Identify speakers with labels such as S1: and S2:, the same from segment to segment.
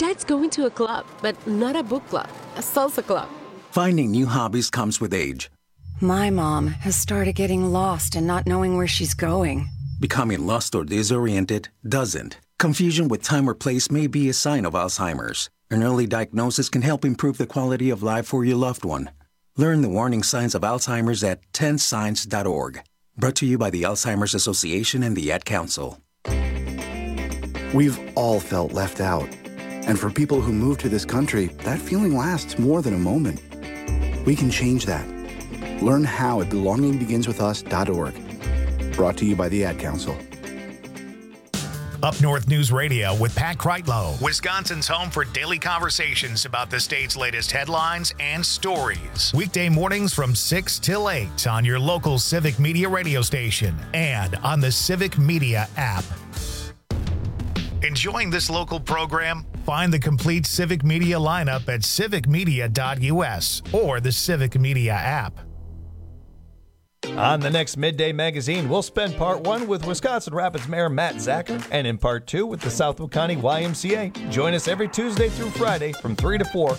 S1: Besides going to a club, but not a book club, a salsa club.
S2: Finding new hobbies comes with age.
S3: My mom has started getting lost and not knowing where she's going.
S2: Becoming lost or disoriented doesn't. Confusion with time or place may be a sign of Alzheimer's. An early diagnosis can help improve the quality of life for your loved one. Learn the warning signs of Alzheimer's at 10signs.org. Brought to you by the Alzheimer's Association and the Ad Council.
S4: We've all felt left out. And for people who move to this country, that feeling lasts more than a moment. We can change that. Learn how at belongingbeginswithus.org. Brought to you by the Ad Council.
S5: Up North News Radio with Pat Kreitlow, Wisconsin's home for daily conversations about the state's latest headlines and stories. Weekday mornings from 6 till 8 on your local Civic Media radio station and on the Civic Media app. Enjoying this local program? Find the complete Civic Media lineup at civicmedia.us or the Civic Media app.
S6: On the next Midday Magazine, we'll spend part one with Wisconsin Rapids Mayor Matt Zacher, and in part two with the Southwood County YMCA. Join us every Tuesday through Friday from 3 to 4.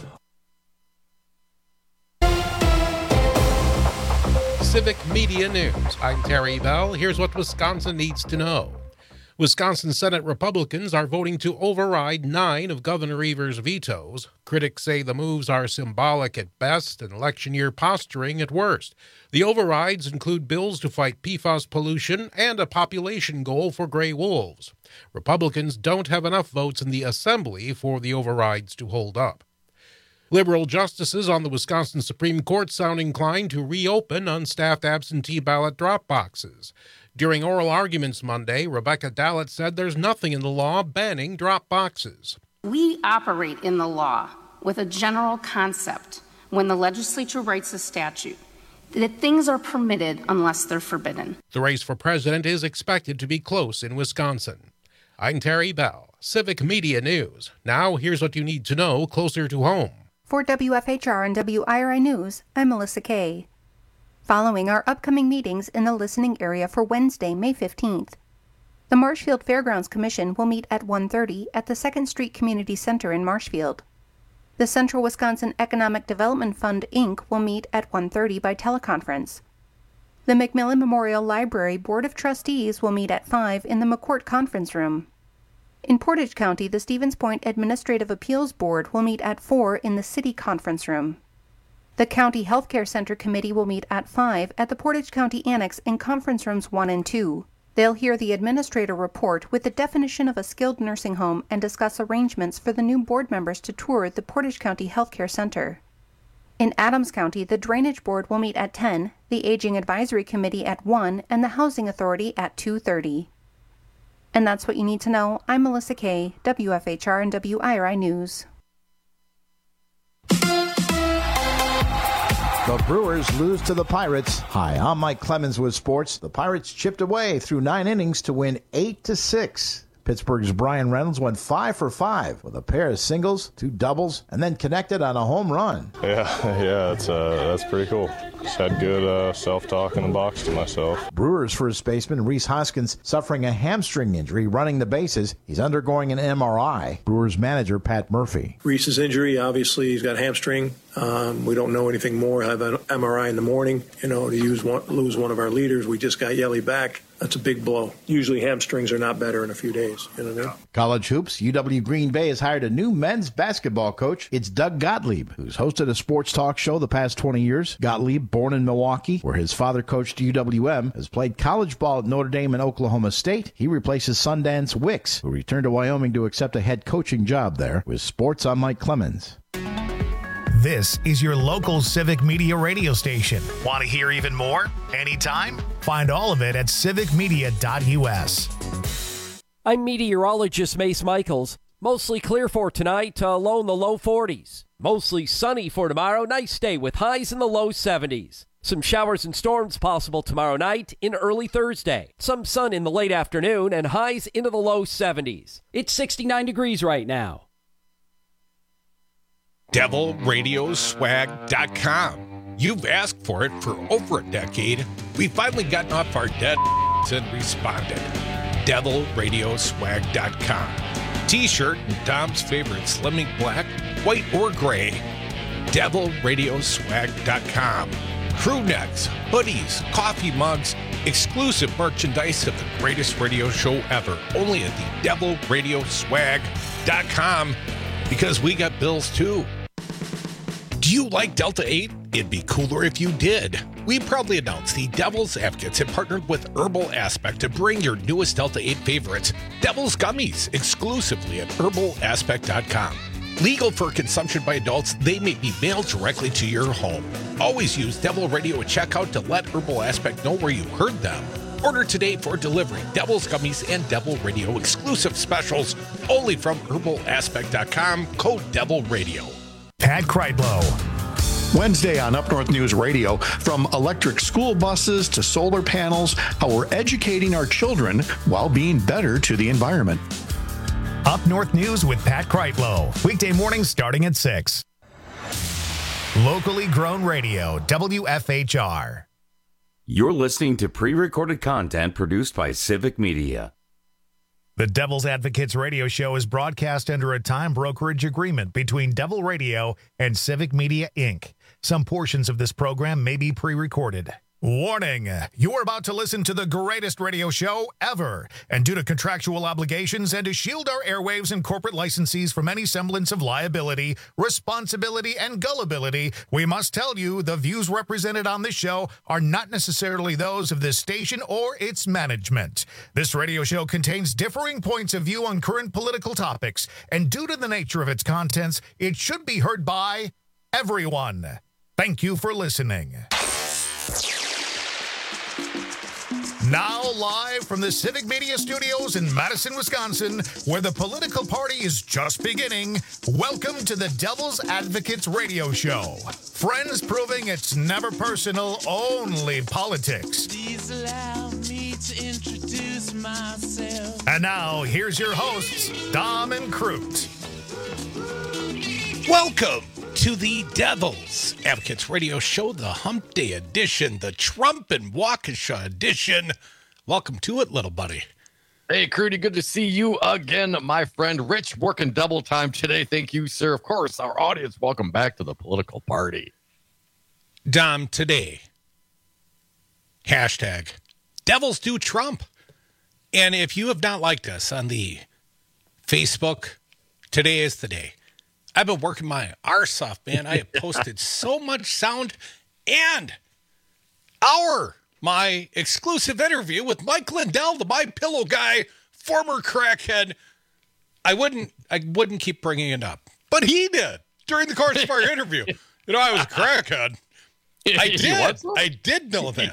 S7: Civic Media News. I'm Terry Bell. Here's what Wisconsin needs to know. Wisconsin Senate Republicans are voting to override 9 of Governor Evers' vetoes. Critics say the moves are symbolic at best and election year posturing at worst. The overrides include bills to fight PFAS pollution and a population goal for gray wolves. Republicans don't have enough votes in the Assembly for the overrides to hold up. Liberal justices on the Wisconsin Supreme Court sound inclined to reopen unstaffed absentee ballot drop boxes. During oral arguments Monday, Rebecca Dallett said there's nothing in the law banning drop boxes.
S8: We operate in the law with a general concept when the legislature writes a statute that things are permitted unless they're forbidden.
S7: The race for president is expected to be close in Wisconsin. I'm Terry Bell, Civic Media News. Now here's what you need to know closer to home.
S9: For WFHR and WIRI News, I'm Melissa Kay. Following our upcoming meetings in the listening area for Wednesday, May 15th. The Marshfield Fairgrounds Commission will meet at 1:30 at the 2nd Street Community Center in Marshfield. The Central Wisconsin Economic Development Fund, Inc. will meet at 1:30 by teleconference. The McMillan Memorial Library Board of Trustees will meet at 5 in the McCourt Conference Room. In Portage County, the Stevens Point Administrative Appeals Board will meet at 4 in the City Conference Room. The County Healthcare Center Committee will meet at 5 at the Portage County Annex in Conference Rooms 1 and 2. They'll hear the administrator report with the definition of a skilled nursing home and discuss arrangements for the new board members to tour the Portage County Healthcare Center. In Adams County, the Drainage Board will meet at 10, the Aging Advisory Committee at 1, and the Housing Authority at 2:30. And that's what you need to know. I'm Melissa Kay, WFHR and WIRI News.
S10: The Brewers lose to the Pirates. Hi, I'm Mike Clemens with sports. The Pirates chipped away through 9 innings to win 8-6. Pittsburgh's Brian Reynolds went 5 for 5 with a pair of singles, 2 doubles, and then connected on a home run.
S11: Yeah, that's pretty cool. Just had good self-talk in the box to myself.
S10: Brewers first baseman Rhys Hoskins suffering a hamstring injury running the bases. He's undergoing an MRI. Brewers manager Pat Murphy.
S12: Rhys's injury, obviously, he's got hamstring. We don't know anything more. Have an MRI in the morning. To lose one of our leaders. We just got Yelly back. That's a big blow. Usually hamstrings are not better in a few days.
S10: College hoops. UW Green Bay has hired a new men's basketball coach. It's Doug Gottlieb, who's hosted a sports talk show the past 20 years. Gottlieb, born in Milwaukee, where his father coached UWM, has played college ball at Notre Dame and Oklahoma State. He replaces Sundance Wicks, who returned to Wyoming to accept a head coaching job there. With sports, I'm Mike Clemens.
S5: This is your local Civic Media radio station. Want to hear even more? Anytime? Find all of it at civicmedia.us.
S13: I'm meteorologist Mace Michaels. Mostly clear for tonight, low in the low 40s. Mostly sunny for tomorrow. Nice day with highs in the low 70s. Some showers and storms possible tomorrow night and early Thursday. Some sun in the late afternoon and highs into the low 70s. It's 69 degrees right now.
S14: DevilRadioswag.com. You've asked for it for over a decade. We've finally gotten off our dead and responded. DevilRadioswag.com. T-shirt in Dom's favorite Slimming Black, white, or gray. DevilRadioswag.com. Crew necks, hoodies, coffee mugs, exclusive merchandise of the greatest radio show ever. Only at the DevilRadioswag.com, because we got bills too. Do you like Delta 8? It'd be cooler if you did. We proudly announce the Devil's Advocates have partnered with Herbal Aspect to bring your newest Delta 8 favorites, Devil's Gummies, exclusively at herbalaspect.com. Legal for consumption by adults, they may be mailed directly to your home. Always use Devil Radio at checkout to let Herbal Aspect know where you heard them. Order today for delivery. Devil's Gummies and Devil Radio exclusive specials only from herbalaspect.com. Code Devil Radio.
S5: Pat Kreitlow.
S15: Wednesday on Up North News Radio, from electric school buses to solar panels, how we're educating our children while being better to the environment.
S5: Up North News with Pat Kreitlow. Weekday mornings starting at 6. Locally grown radio, WFHR.
S16: You're listening to pre-recorded content produced by Civic Media.
S5: The Devil's Advocates radio show is broadcast under a time brokerage agreement between Devil Radio and Civic Media, Inc. Some portions of this program may be pre-recorded. Warning, you're about to listen to the greatest radio show ever. And due to contractual obligations and to shield our airwaves and corporate licensees from any semblance of liability, responsibility, and gullibility, we must tell you the views represented on this show are not necessarily those of this station or its management. This radio show contains differing points of view on current political topics, and due to the nature of its contents, it should be heard by everyone. Thank you for listening. Now live from the Civic Media Studios in Madison, Wisconsin, where the political party is just beginning, welcome to the Devil's Advocates radio show. Friends proving it's never personal, only politics.
S17: Please allow me to introduce myself.
S5: And now, here's your hosts, Dom and Crute.
S14: Welcome to the Devil's Advocates radio show, the Hump Day edition, the Trump and Waukesha edition. Welcome to it, little buddy.
S18: Hey, Crudy, good to see you again, my friend. Rich, working double time today. Thank you, sir. Of course, our audience, welcome back to the political party.
S14: Dom, today, hashtag Devils Do Trump. And if you have not liked us on the Facebook, today is the day. I've been working my arse off, man. I have posted so much sound and my exclusive interview with Mike Lindell, the My Pillow guy, former crackhead. I wouldn't keep bringing it up, but he did during the course of our interview. You know, I was a crackhead. I did know that.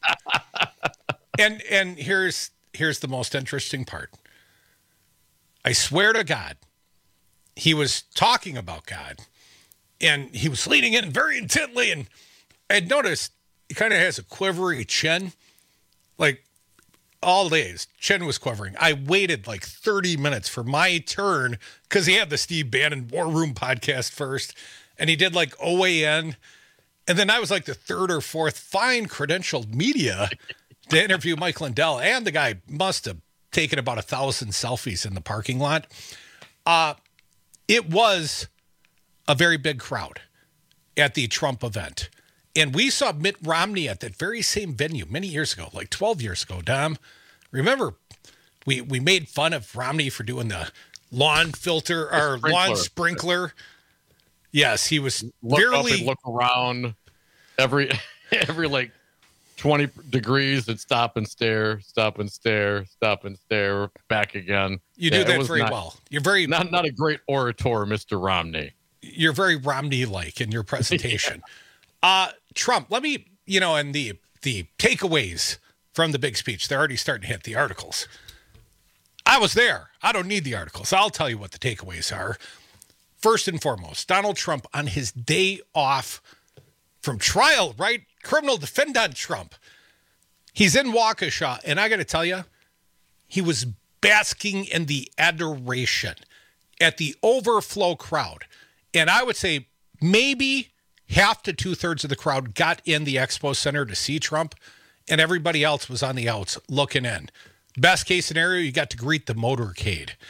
S14: And here's the most interesting part. I swear to God, he was talking about God, and he was leaning in very intently, and I had noticed he kind of has a quivery chin. Like, all days, chin was quivering. I waited like 30 minutes for my turn, because he had the Steve Bannon War Room podcast first, and he did like OAN, and then I was like the third or fourth fine credentialed media to interview Mike Lindell, and the guy must have taken about 1,000 selfies in the parking lot. It was a very big crowd at the Trump event. And we saw Mitt Romney at that very same venue many years ago, like 12 years ago, Dom. Remember, we made fun of Romney for doing the lawn filter or lawn sprinkler. Yes, he was
S18: look up and look around every like 20 degrees and stop and stare, back again.
S14: You do that very well. You're very
S18: not a great orator, Mr. Romney.
S14: You're very Romney-like in your presentation. Trump, let me, and the takeaways from the big speech, they're already starting to hit the articles. I was there. I don't need the articles. I'll tell you what the takeaways are. First and foremost, Donald Trump on his day off from trial, right? Criminal defendant Trump. He's in Waukesha, and I got to tell you, he was basking in the adoration at the overflow crowd. And I would say maybe half to two-thirds of the crowd got in the Expo Center to see Trump, and everybody else was on the outs looking in. Best case scenario, you got to greet the motorcade.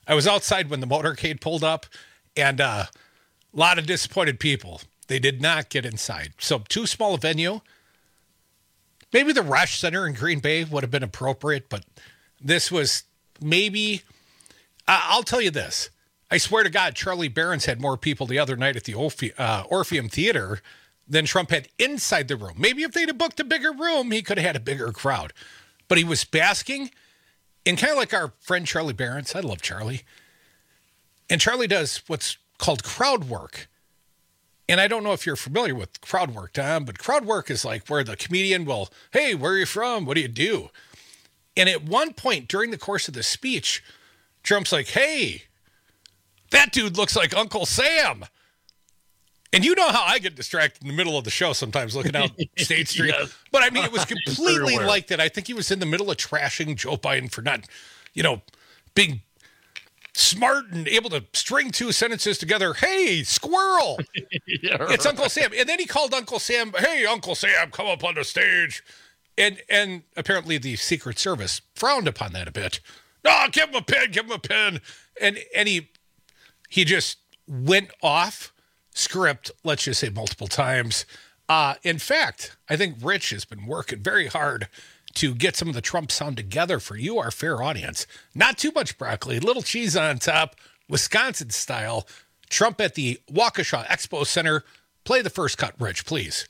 S14: I was outside when the motorcade pulled up, and a lot of disappointed people. They did not get inside. So too small a venue. Maybe the Rush Center in Green Bay would have been appropriate, but this was maybe... I'll tell you this. I swear to God, Charlie Barron's had more people the other night at the Orpheum Theater than Trump had inside the room. Maybe if they'd have booked a bigger room, he could have had a bigger crowd. But he was basking in kind of like our friend Charlie Barron's. I love Charlie. And Charlie does what's called crowd work. And I don't know if you're familiar with crowd work, Tom, but crowd work is like where the comedian will, hey, where are you from? What do you do? And at one point during the course of the speech, Trump's like, hey, that dude looks like Uncle Sam. And you know how I get distracted in the middle of the show sometimes looking out State Street. Yes. But I mean, it was completely like that. I think he was in the middle of trashing Joe Biden for not, being smart and able to string two sentences together. Hey, squirrel. Yeah, right. It's Uncle Sam. And then he called Uncle Sam, hey, Uncle Sam, come up on the stage. And apparently the Secret Service frowned upon that a bit. No, give him a pen. And he just went off script, let's just say multiple times. In fact, I think Rich has been working very hard to get some of the Trump sound together for you, our fair audience. Not too much broccoli, little cheese on top, Wisconsin style. Trump at the Waukesha Expo Center. Play the first cut, Rich, please.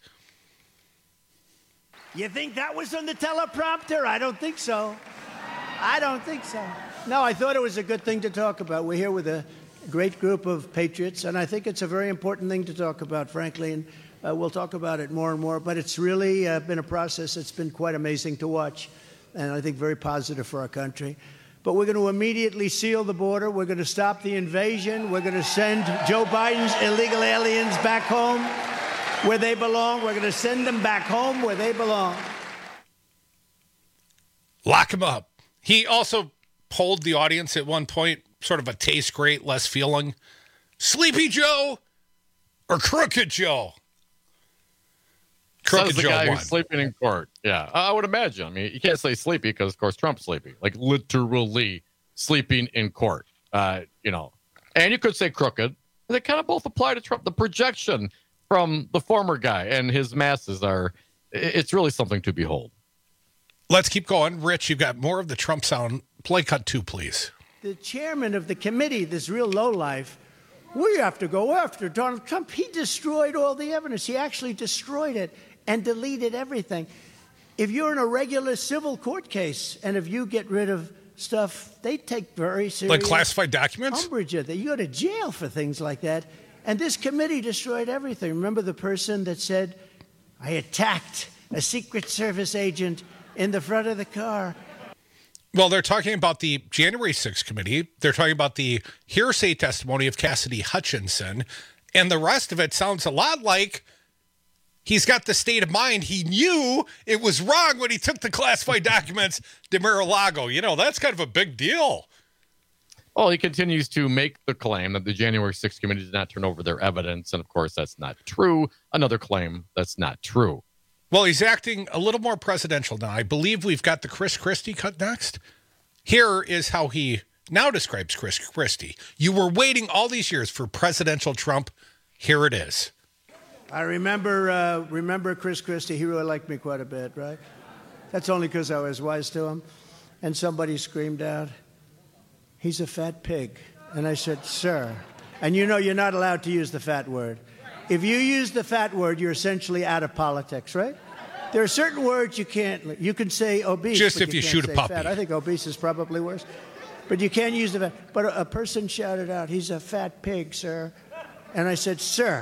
S19: You think that was on the teleprompter? I don't think so. No, I thought it was a good thing to talk about. We're here with a great group of patriots, and I think it's a very important thing to talk about, frankly, and we'll talk about it more and more. But it's really been a process that's been quite amazing to watch, and I think very positive for our country. But we're going to immediately seal the border. We're going to stop the invasion. We're going to send Joe Biden's illegal aliens back home where they belong. We're going to send them back home where they belong.
S14: Lock them up. He also polled the audience at one point, sort of a taste great, less feeling. Sleepy Joe or Crooked Joe?
S18: Crooked Joe the guy who's sleeping in court. Yeah, I would imagine. I mean, you can't say sleepy because, of course, Trump's sleeping. Like, literally sleeping in court. And you could say crooked. They kind of both apply to Trump. The projection from the former guy and his masses it's really something to behold.
S14: Let's keep going. Rich, you've got more of the Trump sound. Play cut 2, please.
S19: The chairman of the committee, this real lowlife, we have to go after Donald Trump. He destroyed all the evidence. He actually destroyed it and deleted everything. If you're in a regular civil court case and if you get rid of stuff, they take very serious...
S14: Like classified documents?
S19: Umbrage of that. You go to jail for things like that. And this committee destroyed everything. Remember the person that said, I attacked a Secret Service agent in the front of the car?
S14: Well, they're talking about the January 6th committee. They're talking about the hearsay testimony of Cassidy Hutchinson. And the rest of it sounds a lot like he's got the state of mind. He knew it was wrong when he took the classified documents to Mar-a-Lago. That's kind of a big deal.
S18: Well, he continues to make the claim that the January 6th committee did not turn over their evidence. And, of course, that's not true. Another claim that's not true.
S14: Well, he's acting a little more presidential now. I believe we've got the Chris Christie cut next. Here is how he now describes Chris Christie. You were waiting all these years for presidential Trump. Here it is.
S19: I remember Chris Christie. He really liked me quite a bit, right? That's only because I was wise to him. And somebody screamed out, he's a fat pig. And I said, sir. And you're not allowed to use the fat word. If you use the fat word, you're essentially out of politics, right? There are certain words you can't. You can say obese.
S14: Just if you shoot a puppy.
S19: Fat. I think obese is probably worse. But you can't use the fat. But a person shouted out, he's a fat pig, sir. And I said, sir,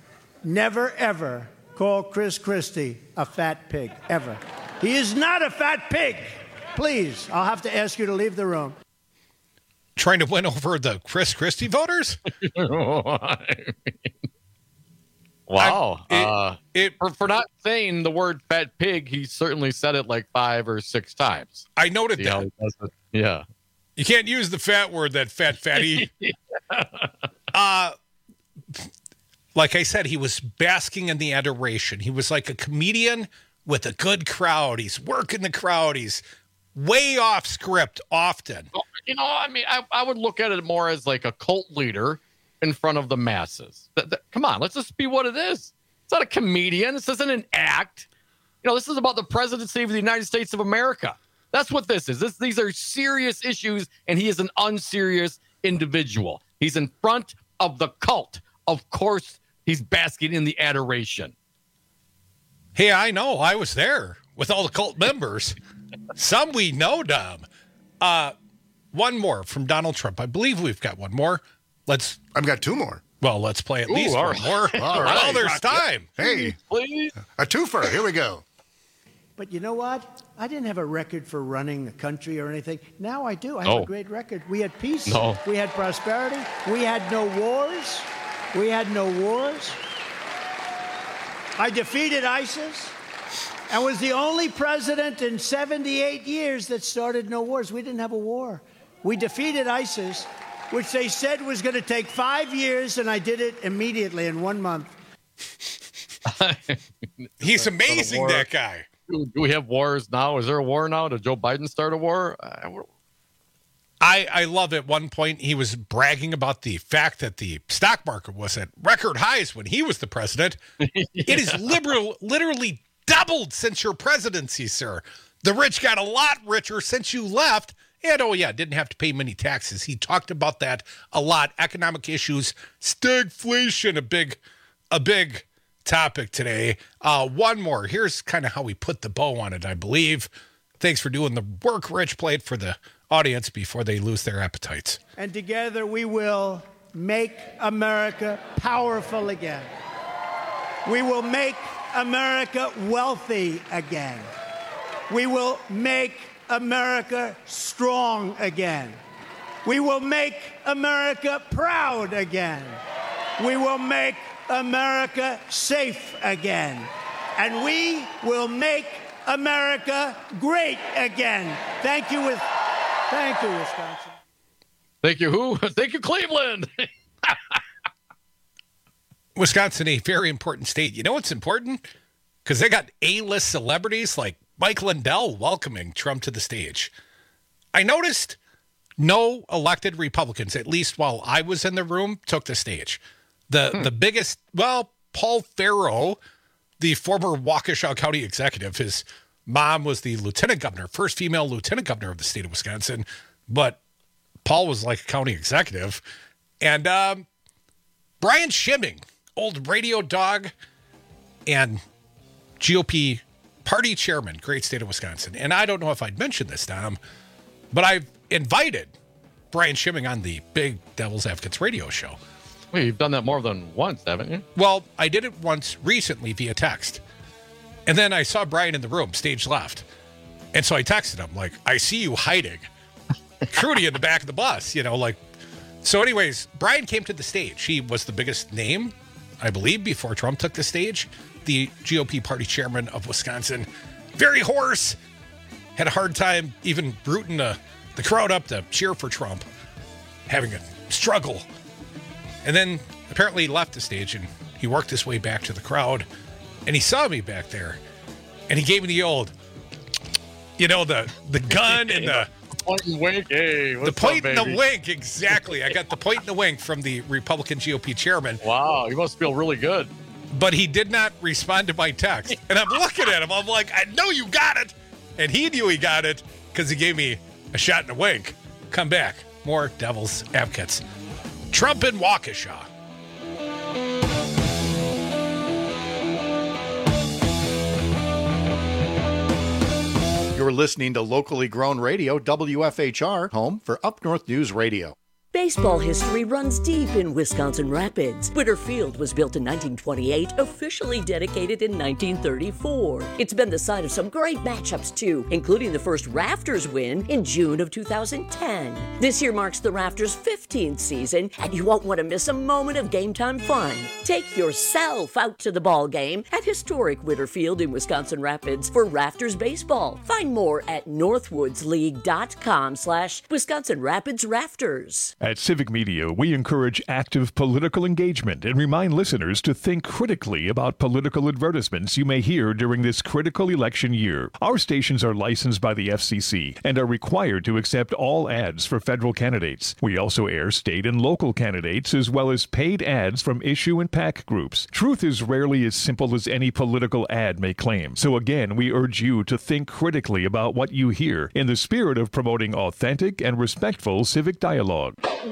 S19: never, ever call Chris Christie a fat pig, ever. He is not a fat pig. Please, I'll have to ask you to leave the room.
S14: Trying to win over the Chris Christie voters?
S18: Wow. For not saying the word fat pig, he certainly said it like 5 or 6 times.
S14: I noted that.
S18: Yeah.
S14: You can't use the fat word, that fatty. Like I said, he was basking in the adoration. He was like a comedian with a good crowd. He's working the crowd. He's way off script often.
S18: You know, I mean, I would look at it more as like a cult leader in front of the masses. Come on, let's just be what it is. It's not a comedian. This isn't an act. You know, this is about the presidency of the United States of America. That's what this is. These are serious issues, and he is an unserious individual. He's in front of the cult. Of course, he's basking in the adoration.
S14: Hey, I know. I was there with all the cult members. Some we know, Dom. One more from Donald Trump. I believe we've got one more. I've
S20: got two more.
S14: Well, let's play at least one more.
S20: All right.
S14: Well, there's time.
S20: Hey,
S18: please.
S20: A twofer. Here we go.
S19: But you know what? I didn't have a record for running a country or anything. Now I do. I have a great record. We had peace.
S18: No.
S19: We had prosperity. We had no wars. I defeated ISIS and was the only president in 78 years that started no wars. We didn't have a war. We defeated ISIS, which they said was going to take 5 years, and I did it immediately in 1 month.
S14: He's amazing, that guy.
S18: Do we have wars now? Is there a war now? Did Joe Biden start a war?
S14: I love at one point he was bragging about the fact that the stock market was at record highs when he was the president. It is literally doubled since your presidency, sir. The rich got a lot richer since you left. And, didn't have to pay many taxes. He talked about that a lot. Economic issues, stagflation, a big topic today. One more. Here's kind of how we put the bow on it, I believe. Thanks for doing the work, Rich. Play it for the audience before they lose their appetites.
S19: And together we will make America powerful again. We will make America wealthy again. We will make America strong again. We will make America proud again. We will make America safe again. And we will make America great again. Thank you, Wisconsin.
S18: Thank you, who? Thank you, Cleveland.
S14: Wisconsin, a very important state. You know what's important? Because they got A-list celebrities like Mike Lindell welcoming Trump to the stage. I noticed no elected Republicans, at least while I was in the room, took the stage. The biggest, Paul Farrow, the former Waukesha County executive, his mom was the lieutenant governor, first female lieutenant governor of the state of Wisconsin, but Paul was like a county executive. And Brian Schimming, old radio dog and GOP party chairman, great state of Wisconsin. And I don't know if I'd mentioned this, Tom, but I've invited Brian Schimming on the Big Devil's Advocates radio show.
S18: Wait, you've done that more than once, haven't you?
S14: Well, I did it once recently via text. And then I saw Brian in the room, stage left. And so I texted him, like, I see you hiding. Crudy in the back of the bus, So anyways, Brian came to the stage. He was the biggest name, I believe, before Trump took the stage. The GOP party chairman of Wisconsin. Very hoarse. Had a hard time even rooting the crowd up to cheer for Trump. Having a struggle. And then apparently he left the stage and he worked his way back to the crowd. And he saw me back there. And he gave me the old, the gun and the
S18: point and wink. Hey,
S14: the point and the wink, exactly. I got the point and the wink from the Republican GOP chairman.
S18: Wow, you must feel really good.
S14: But he did not respond to my text. And I'm looking at him. I'm like, I know you got it. And he knew he got it because he gave me a shot and a wink. Come back. More Devil's Advocates. Trump in Waukesha.
S15: You're listening to locally grown radio, WFHR, home for Up North News Radio.
S21: Baseball history runs deep in Wisconsin Rapids. Witter Field was built in 1928, officially dedicated in 1934. It's been the site of some great matchups, too, including the first Rafters win in June of 2010. This year marks the Rafters' 15th season, and you won't want to miss a moment of game time fun. Take yourself out to the ball game at historic Witter Field in Wisconsin Rapids for Rafters baseball. Find more at northwoodsleague.com/Wisconsin Rapids Rafters.
S20: At Civic Media, we encourage active political engagement and remind listeners to think critically about political advertisements you may hear during this critical election year. Our stations are licensed by the FCC and are required to accept all ads for federal candidates. We also air state and local candidates as well as paid ads from issue and PAC groups. Truth is rarely as simple as any political ad may claim. So again, we urge you to think critically about what you hear in the spirit of promoting authentic and respectful civic dialogue.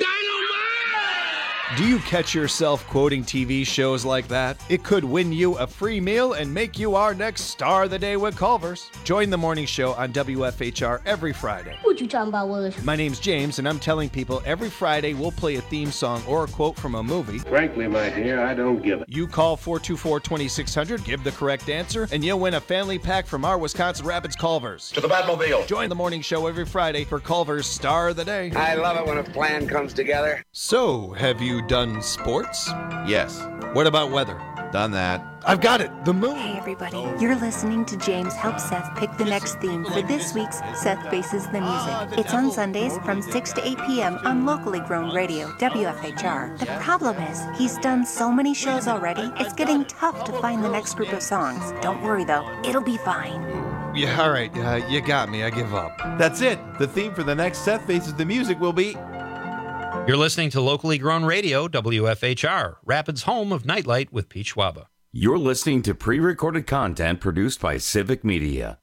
S6: Do you catch yourself quoting TV shows like that? It could win you a free meal and make you our next star of the day with Culver's. Join the morning show on WFHR every Friday.
S22: What you talking about, Willis?
S6: My name's James, and I'm telling people every Friday we'll play a theme song or a quote from a movie.
S23: Frankly, my dear, I don't give it.
S6: You call 424-2600, give the correct answer, and you'll win a family pack from our Wisconsin Rapids Culver's.
S23: To the Batmobile.
S6: Join the morning show every Friday for Culver's Star of the Day.
S23: I love it when a plan comes together.
S6: So, have you done sports?
S24: Yes.
S6: What about weather?
S24: Done that.
S6: I've got it. The moon.
S25: Hey, everybody. You're listening to James help Seth pick the next theme for this week's Seth Faces the Music. It's on Sundays from 6 to 8 p.m. on locally grown radio, WFHR. The problem is, he's done so many shows already, it's getting tough to find the next group of songs. Don't worry, though. It'll be fine.
S6: Yeah, all right. You got me. I give up.
S24: That's it. The theme for the next Seth Faces the Music will be...
S26: You're listening to locally grown radio, WFHR, Rapids' home of Nightlight with Pete Schwaba.
S16: You're listening to pre-recorded content produced by Civic Media.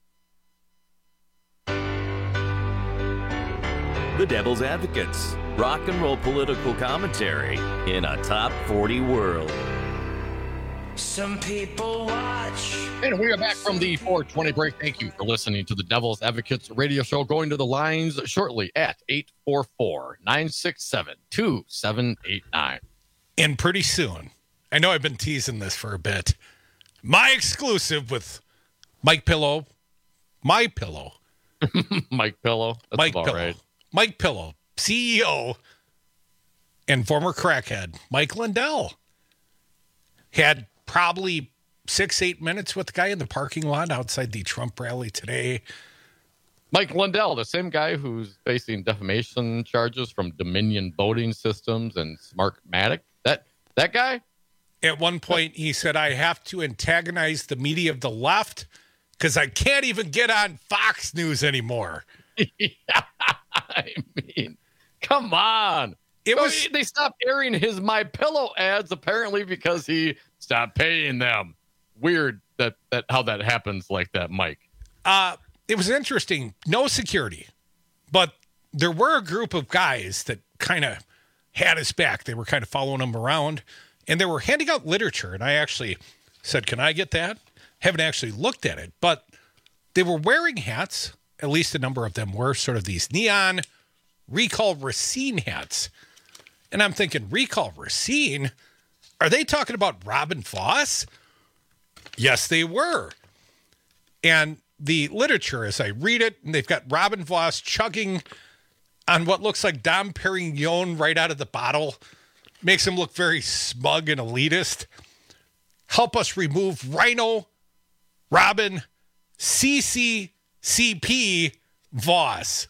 S16: The Devil's Advocates, rock and roll political commentary in a top 40 world.
S17: Some people watch.
S18: And we are back from the 420 break. Thank you for listening to the Devil's Advocates radio show. Going to the lines shortly at 844-967-2789.
S14: And pretty soon, I know I've been teasing this for a bit, my exclusive with Mike Pillow, My Pillow.
S18: Mike Pillow. That's
S14: Mike
S18: about
S14: Pillow.
S18: right.
S14: Mike Pillow, CEO and former crackhead, Mike Lindell, had probably 6-8 minutes with the guy in the parking lot outside the Trump rally today.
S18: Mike Lindell, the same guy who's facing defamation charges from Dominion Voting Systems and Smartmatic. That guy?
S14: At one point, he said, I have to antagonize the media of the left because I can't even get on Fox News anymore.
S18: I mean, come on. They stopped airing his My Pillow ads apparently because he stopped paying them. Weird that how that happens like that, Mike.
S14: It was interesting. No security, but there were a group of guys that kind of had his back. They were kind of following him around, and they were handing out literature. And I actually said, can I get that? Haven't actually looked at it, but they were wearing hats. At least a number of them were sort of these neon Recall Racine hats. And I'm thinking, Recall Racine? Are they talking about Robin Voss? Yes, they were. And the literature, as I read it, and they've got Robin Voss chugging on what looks like Dom Perignon right out of the bottle. Makes him look very smug and elitist. Help us remove Rhino, Robin, CCCP, Voss.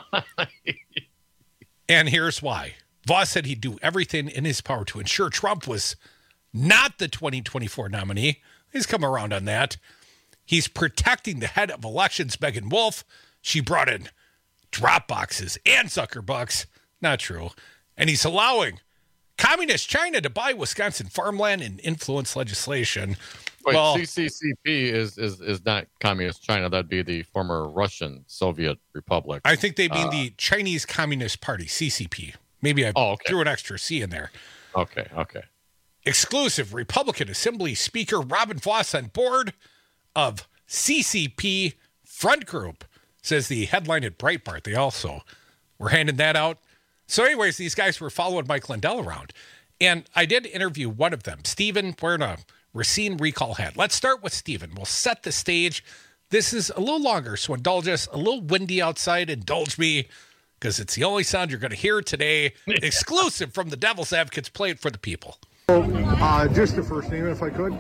S14: And here's why. Voss said he'd do everything in his power to ensure Trump was not the 2024 nominee. He's come around on that. He's protecting the head of elections, Megan Wolf. She brought in drop boxes and sucker bucks. Not true. And he's allowing communist China to buy Wisconsin farmland and influence legislation.
S18: Wait, well, CCCP is not communist China. That'd be the former Russian Soviet Republic.
S14: I think they mean the Chinese Communist Party, CCP. Maybe I threw an extra C in there.
S18: Okay.
S14: Exclusive Republican Assembly Speaker Robin Voss on board of CCP Front Group, says the headline at Breitbart. They also were handing that out. So anyways, these guys were following Mike Lindell around. And I did interview one of them, Stephen, wearing a Racine Recall hat. Let's start with Stephen. We'll set the stage. This is a little longer, so indulge us. A little windy outside. Indulge me, because it's the only sound you're going to hear today. Exclusive from the Devil's Advocates. Play it for the people.
S27: Just the first name, if I could.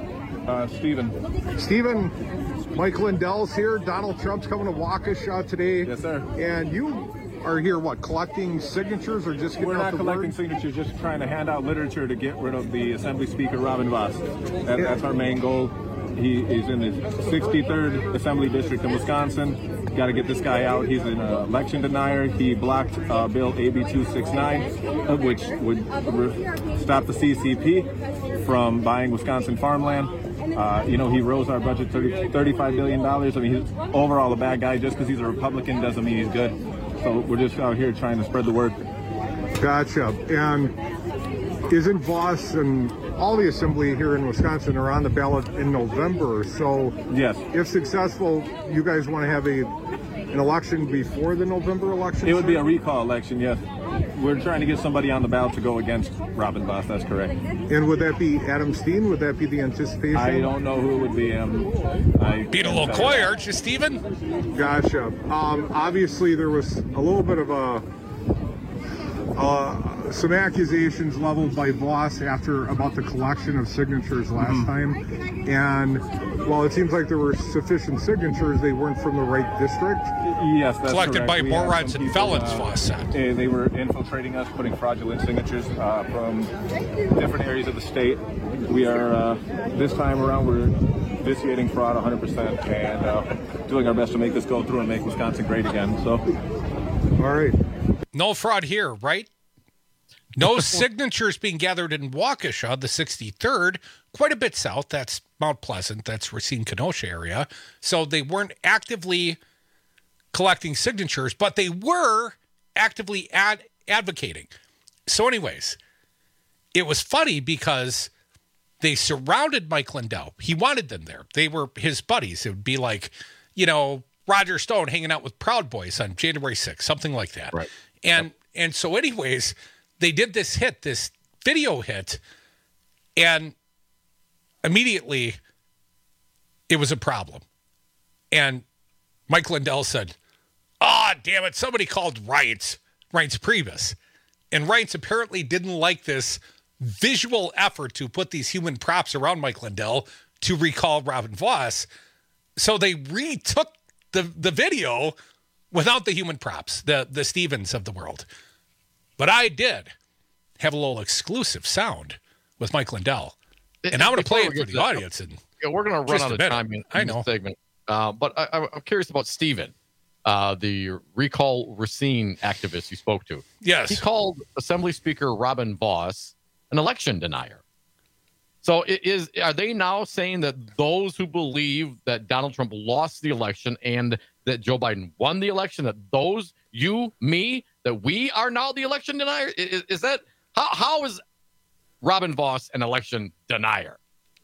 S27: Stephen, Mike Lindell's here. Donald Trump's coming to Waukesha today.
S24: Yes, sir.
S27: And you are here, collecting signatures or just getting
S1: We're
S27: out
S1: not
S27: the
S1: collecting
S27: word?
S1: signatures, just trying to hand out literature to get rid of the Assembly Speaker, Robin Vos. That's our main goal. He is in his 63rd Assembly District in Wisconsin. Got to get this guy out. He's an election denier. He blocked Bill AB 269, which would stop the CCP from buying Wisconsin farmland. He rose our budget $35 billion. I mean, he's overall a bad guy. Just because he's a Republican doesn't mean he's good. So we're just out here trying to spread the word.
S27: Gotcha. And isn't Vos and all the assembly here in Wisconsin are on the ballot in November? So
S1: yes,
S27: if successful, you guys want to have an election before the November election?
S1: It would be a recall election, yes. We're trying to get somebody on the ballot to go against Robin Vos, that's correct.
S27: And would that be Adam Steen? Would that be the anticipation?
S1: I don't know who it would be.
S14: Being a little coy, aren't you, Stephen?
S27: Gotcha. Obviously, there was a little bit of some accusations leveled by Vos about the collection of signatures last time. And while it seems like there were sufficient signatures, they weren't from the right district.
S1: Yes, that's
S14: collected
S1: correct.
S14: by morons and felons, Vos said.
S1: They were infiltrating us, putting fraudulent signatures from different areas of the state. We are, this time around, we're vitiating fraud 100% and doing our best to make this go through and make Wisconsin great again. So,
S27: all right.
S14: No fraud here, right? No signatures being gathered in Waukesha, the 63rd, quite a bit south. That's Mount Pleasant. That's Racine-Kenosha area. So they weren't actively collecting signatures, but they were actively advocating. So anyways, it was funny because they surrounded Mike Lindell. He wanted them there. They were his buddies. It would be like, Roger Stone hanging out with Proud Boys on January 6th, something like that.
S1: Right.
S14: And so anyways, they did this video hit, and immediately it was a problem. And Mike Lindell said, damn it, somebody called Reince Priebus. And Reince apparently didn't like this visual effort to put these human props around Mike Lindell to recall Robin Vos. So they retook the video without the human props, the Stevens of the world. But I did have a little exclusive sound with Mike Lindell. And I'm going to play it for the audience. And
S18: we're going to run out of time in this segment. But I'm curious about Steven, the Recall Racine activist you spoke to.
S14: Yes.
S18: He called Assembly Speaker Robin Vos an election denier. So are they now saying that those who believe that Donald Trump lost the election and that Joe Biden won the election, that those, you, me, that we are now the election denier? Is that how is Robin Vos an election denier?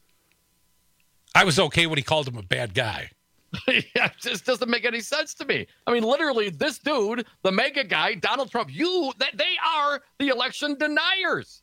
S14: I was okay when he called him a bad guy.
S18: Yeah, it just doesn't make any sense to me. I mean, literally, this dude, the mega guy, Donald Trump, they are the election deniers.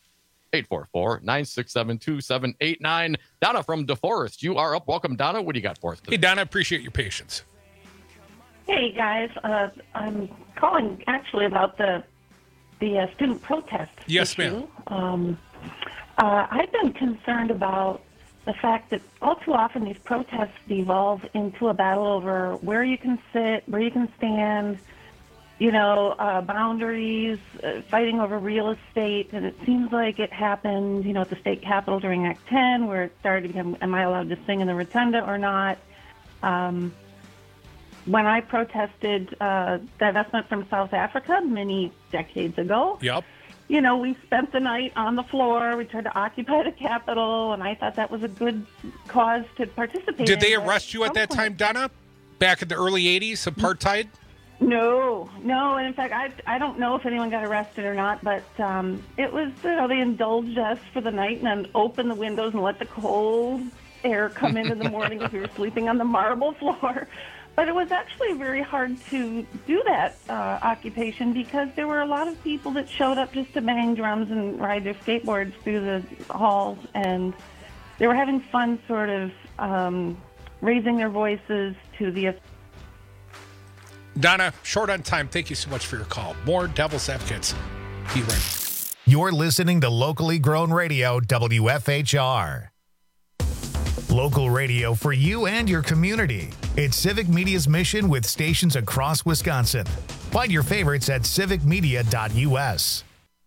S18: 844-967-2789. Donna from DeForest, you are up. Welcome, Donna. What do you got for us today?
S14: Hey, Donna, appreciate your patience.
S2: Hey, guys. I'm calling actually about the student protest
S14: Yes,
S2: issue.
S14: ma'am.
S2: I've been concerned about the fact that all too often these protests devolve into a battle over where you can sit, where you can stand, boundaries, fighting over real estate. And it seems like it happened, at the state capitol during Act 10, where it started to become, am I allowed to sing in the rotunda or not? When I protested divestment from South Africa many decades ago,
S14: yep.
S2: We spent the night on the floor. We tried to occupy the Capitol, and I thought that was a good cause to participate in.
S14: Did they arrest you at that time, Donna? Back in the early 80s, apartheid?
S2: No. And in fact, I don't know if anyone got arrested or not, but it was, they indulged us for the night and then opened the windows and let the cold air come in the morning as we were sleeping on the marble floor. But it was actually very hard to do that occupation because there were a lot of people that showed up just to bang drums and ride their skateboards through the halls, and they were having fun sort of raising their voices to the...
S14: Donna, short on time. Thank you so much for your call. More Devil's Advocates. Be right back.
S5: You're listening to Locally Grown Radio, WFHR. Local radio for you and your community. It's Civic Media's mission with stations across Wisconsin. Find your favorites at civicmedia.us.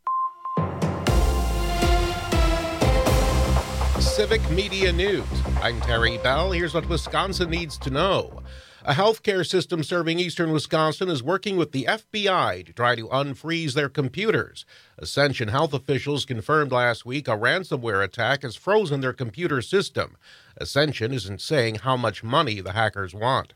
S3: Civic Media News. I'm Terry Bell. Here's what Wisconsin needs to know. A healthcare system serving eastern Wisconsin is working with the FBI to try to unfreeze their computers. Ascension Health officials confirmed last week a ransomware attack has frozen their computer system. Ascension isn't saying how much money the hackers want.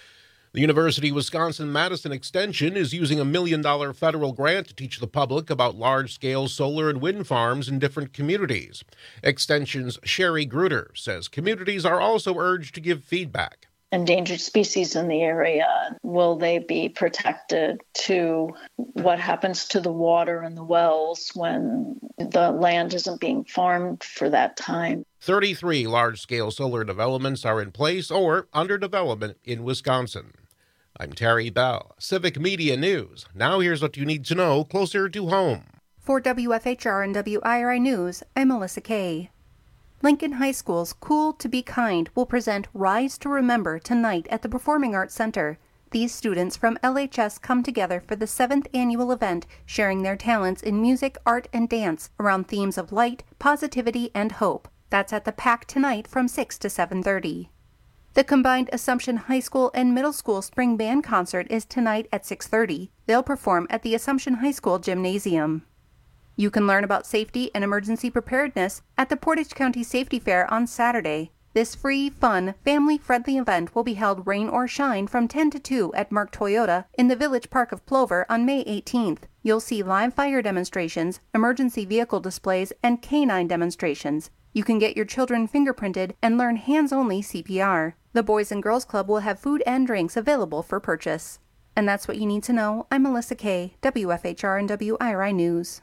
S3: The University of Wisconsin-Madison Extension is using $1 million federal grant to teach the public about large-scale solar and wind farms in different communities. Extension's Sherry Gruder says communities are also urged to give feedback.
S4: Endangered species in the area, will they be protected? To what happens to the water and the wells when the land isn't being farmed for that time?
S3: 33 large-scale solar developments are in place or under development in Wisconsin. I'm Terry Bell, Civic Media News. Now here's what you need to know closer to home.
S7: For WFHR and WIRI News, I'm Melissa Kay. Lincoln High School's Cool to Be Kind will present Rise to Remember tonight at the Performing Arts Center. These students from LHS come together for the 7th annual event, sharing their talents in music, art, and dance around themes of light, positivity, and hope. That's at the PAC tonight from 6 to 7:30. The combined Assumption High School and Middle School Spring Band Concert is tonight at 6:30. They'll perform at the Assumption High School Gymnasium. You can learn about safety and emergency preparedness at the Portage County Safety Fair on Saturday. This free, fun, family-friendly event will be held rain or shine from 10 to 2 at Mark Toyota in the Village Park of Plover on May 18th. You'll see live fire demonstrations, emergency vehicle displays, and canine demonstrations. You can get your children fingerprinted and learn hands-only CPR. The Boys and Girls Club will have food and drinks available for purchase. And that's what you need to know. I'm Melissa Kay, WFHR and WIRI News.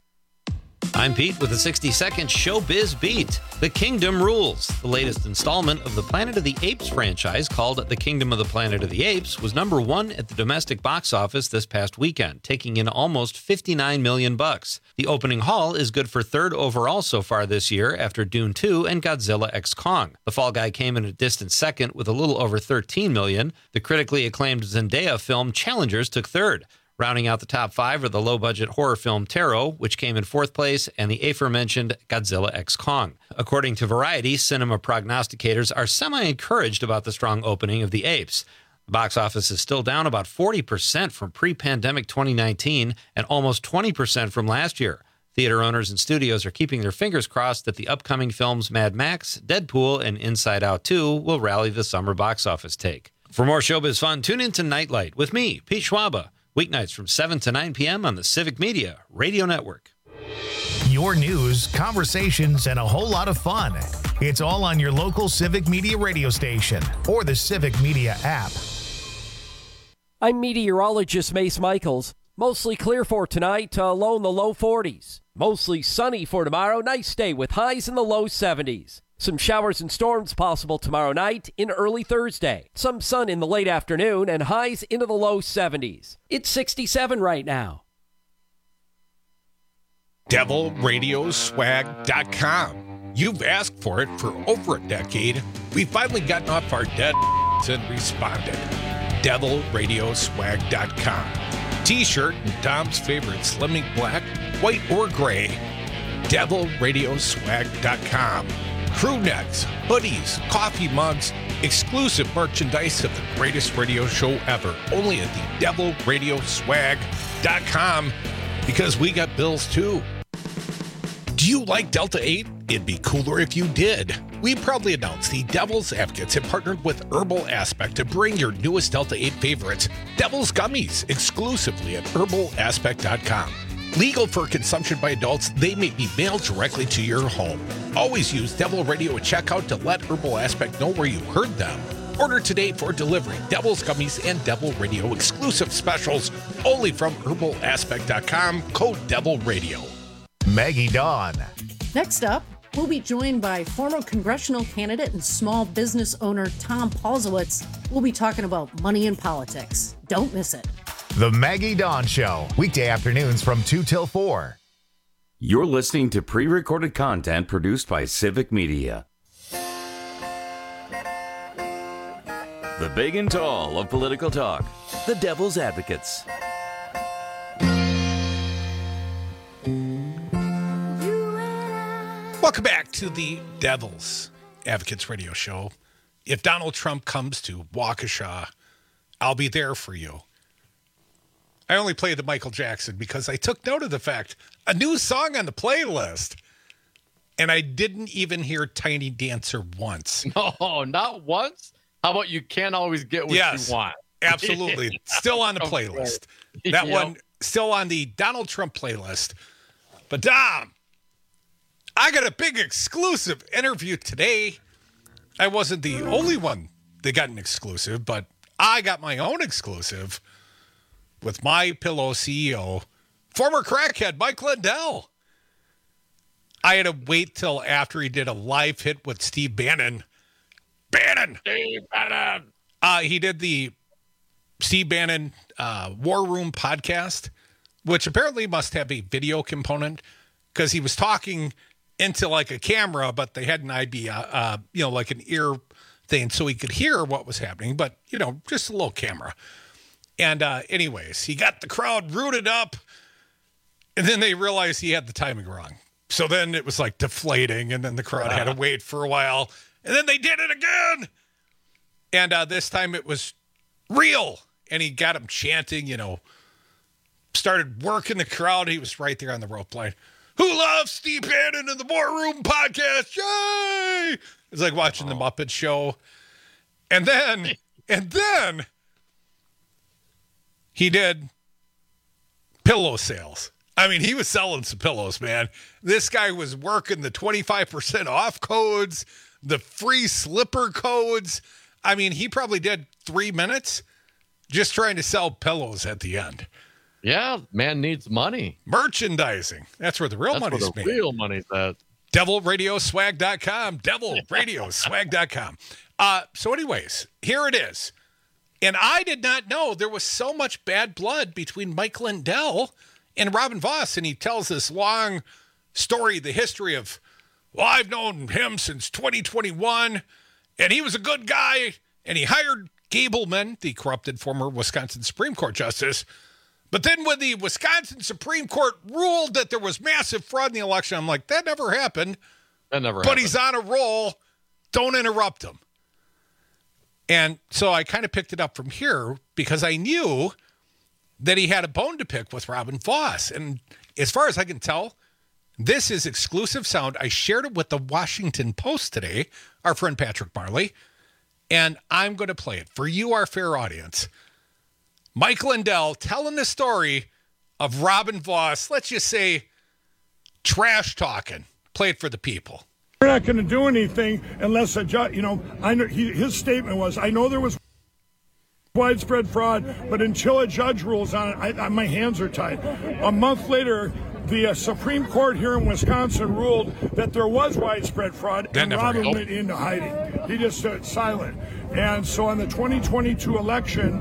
S26: I'm Pete with a 60-second Showbiz Beat. The Kingdom Rules. The latest installment of the Planet of the Apes franchise, called The Kingdom of the Planet of the Apes, was number 1 at the domestic box office this past weekend, taking in almost $59 million. The opening haul is good for 3rd overall so far this year after Dune 2 and Godzilla x Kong. The Fall Guy came in a distant second with a little over $13 million. The critically acclaimed Zendaya film Challengers took 3rd. Rounding out the top 5 are the low-budget horror film Tarot, which came in 4th place, and the aforementioned Godzilla x Kong. According to Variety, cinema prognosticators are semi-encouraged about the strong opening of The Apes. The box office is still down about 40% from pre-pandemic 2019 and almost 20% from last year. Theater owners and studios are keeping their fingers crossed that the upcoming films Mad Max, Deadpool, and Inside Out 2 will rally the summer box office take. For more showbiz fun, tune in to Nightlight with me, Pete Schwaba. Weeknights from 7 to 9 p.m. on the Civic Media Radio Network.
S5: Your news, conversations, and a whole lot of fun. It's all on your local Civic Media radio station or the Civic Media app.
S13: I'm meteorologist Mace Michaels. Mostly clear for tonight, low in the low 40s. Mostly sunny for tomorrow, nice day with highs in the low 70s. Some showers and storms possible tomorrow night and early Thursday. Some sun in the late afternoon and highs into the low 70s. It's 67 right now.
S14: DevilRadioswag.com. You've asked for it for over a decade. We've finally gotten off our dead and responded. DevilRadioswag.com. T-shirt and Dom's favorite Slimming Black, white or gray. DevilRadioswag.com. Crew necks, hoodies, coffee mugs, exclusive merchandise of the greatest radio show ever. Only at the DevilRadioswag.com, because we got bills too. Do you like Delta 8? It'd be cooler if you did. We proudly announce the Devil's Advocates have partnered with Herbal Aspect to bring your newest Delta 8 favorites, Devil's Gummies, exclusively at herbalaspect.com. Legal for consumption by adults, they may be mailed directly to your home. Always use Devil Radio at checkout to let Herbal Aspect know where you heard them. Order today for delivery. Devil's Gummies and Devil Radio exclusive specials only from herbalaspect.com. Code Devil Radio.
S5: Maggie Dawn.
S8: Next up, we'll be joined by former congressional candidate and small business owner Tom Paulsowitz. We'll be talking about money and politics. Don't miss it.
S5: The Maggie Dawn Show, weekday afternoons from 2 till 4.
S9: You're listening to pre-recorded content produced by Civic Media. The big and tall of political talk, the Devil's Advocates.
S14: Welcome back to the Devil's Advocates Radio Show. If Donald Trump comes to Waukesha, I'll be there for you. I only played the Michael Jackson because I took note of the fact a new song on the playlist, and I didn't even hear Tiny Dancer once.
S18: No, not once? How about You Can't Always Get What You Want?
S14: Absolutely. Still on the playlist. That one still on the Donald Trump playlist. But Dom, I got a big exclusive interview today. I wasn't the only one that got an exclusive, but I got my own exclusive with MyPillow CEO, former crackhead Mike Lindell. I had to wait till after he did a live hit with Steve Bannon. Steve Bannon! He did the Steve Bannon War Room podcast, which apparently must have a video component because he was talking into like a camera, but they had an idea, like an ear thing so he could hear what was happening, but, just a little camera. And anyways, he got the crowd rooted up, and then they realized he had the timing wrong. So then it was like deflating, and then the crowd had to wait for a while, and then they did it again. And this time it was real, and he got him chanting, started working the crowd. He was right there on the rope line. Who loves Steve Bannon in the War Room podcast? Yay! It's like watching the Muppet Show. And then he did pillow sales. I mean, he was selling some pillows, man. This guy was working the 25% off codes, the free slipper codes. I mean, he probably did 3 minutes just trying to sell pillows at the end.
S18: Yeah, man needs money.
S14: Merchandising. That's where the real money's made.
S18: Real money's at.
S14: DevilRadioswag.com. DevilRadioswag.com. So anyways, here it is. And I did not know there was so much bad blood between Mike Lindell and Robin Voss. And he tells this long story, the history of, I've known him since 2021, and he was a good guy, and he hired Gableman, the corrupted former Wisconsin Supreme Court justice. But then when the Wisconsin Supreme Court ruled that there was massive fraud in the election, I'm like, that never happened. But he's on a roll. Don't interrupt him. And so I kind of picked it up from here because I knew that he had a bone to pick with Robin Voss. And as far as I can tell, this is exclusive sound. I shared it with the Washington Post today, our friend Patrick Marley, and I'm going to play it for you, our fair audience. Mike Lindell telling the story of Robin Voss, let's just say, trash talking. Play it for the people.
S10: We're not going to do anything unless a judge, I know his statement was, I know there was widespread fraud, but until a judge rules on it, my hands are tied. A month later, the Supreme Court here in Wisconsin ruled that there was widespread fraud, and Robin went into hiding. He just stood silent. And so on the 2022 election,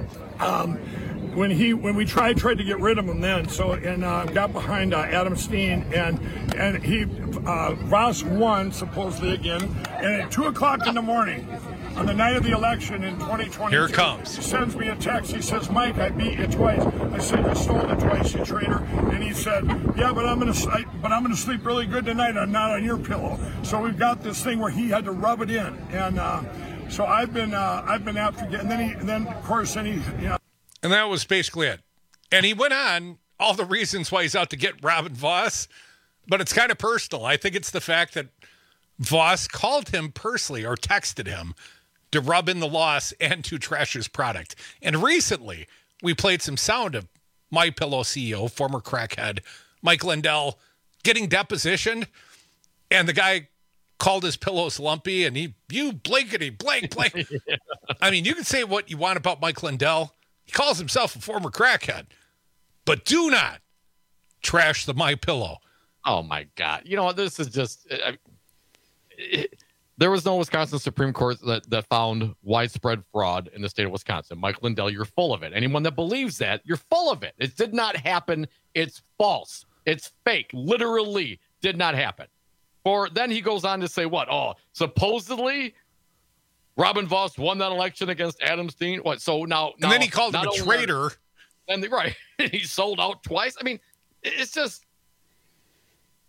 S10: when we tried to get rid of him then, got behind Adam Steen, and he Voss won supposedly again, and at 2:00 in the morning on the night of the election in 2022,
S14: here it comes.
S10: He sends me a text. He says, "Mike, I beat you twice." I said, "You stole it twice, you traitor." And he said, "Yeah, but I'm gonna sleep really good tonight. I'm not on your pillow." So we've got this thing where he had to rub it in, and so I've been after, and then of course.
S14: And that was basically it. And he went on all the reasons why he's out to get Robin Voss, but it's kind of personal. I think it's the fact that Voss called him personally or texted him to rub in the loss and to trash his product. And recently, we played some sound of MyPillow CEO, former crackhead, Mike Lindell, getting depositioned, and the guy called his pillows lumpy, and you blankety blank. Yeah. I mean, you can say what you want about Mike Lindell. He calls himself a former crackhead, but do not trash the MyPillow.
S18: Oh my God! This is just. There was no Wisconsin Supreme Court that found widespread fraud in the state of Wisconsin. Mike Lindell, you're full of it. Anyone that believes that, you're full of it. It did not happen. It's false. It's fake. Literally did not happen. Then he goes on to say what? Oh, supposedly Robin Voss won that election against Adam Steen. What? So now
S14: and then he called him a traitor.
S18: And right, he sold out twice. I mean, it's just.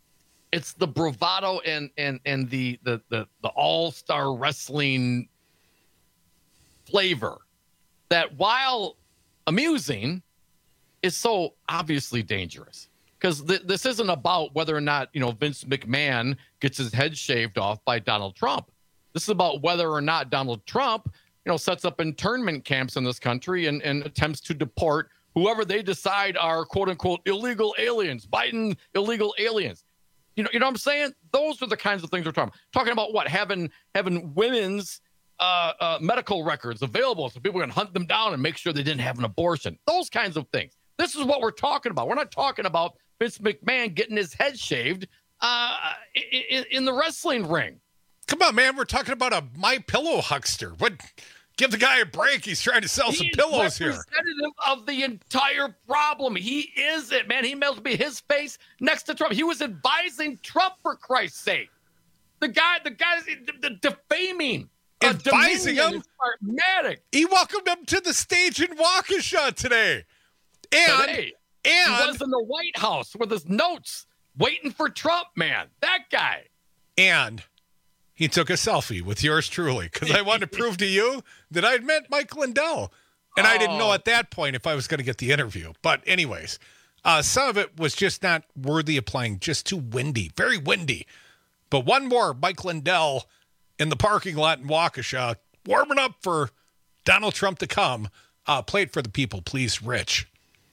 S18: it's the bravado and the all-star wrestling flavor that, while amusing, is so obviously dangerous. Because this isn't about whether or not, Vince McMahon gets his head shaved off by Donald Trump. This is about whether or not Donald Trump, sets up internment camps in this country and attempts to deport whoever they decide are quote unquote illegal aliens, Biden illegal aliens. You know what I'm saying? Those are the kinds of things we're talking about. What, having women's medical records available so people can hunt them down and make sure they didn't have an abortion. Those kinds of things. This is what we're talking about. We're not talking about Vince McMahon getting his head shaved in the wrestling ring.
S14: Come on, man. We're talking about a MyPillow huckster. What? Give the guy a break. He's trying to sell some pillows here.
S18: Representative of the entire problem. He is it, man. He must be his face next to Trump. He was advising Trump, for Christ's sake. The guy's defaming.
S14: Advising him?
S18: Pragmatic.
S14: He welcomed him to the stage in Waukesha today.
S18: And he was in the White House with his notes waiting for Trump, man. That guy.
S14: And he took a selfie with yours truly because I wanted to prove to you that I'd met Mike Lindell. And I didn't know at that point if I was going to get the interview. But anyways, some of it was just not worthy of playing, just too windy, very windy. But one more, Mike Lindell in the parking lot in Waukesha, warming up for Donald Trump to come. Play it for the people, please, Rich.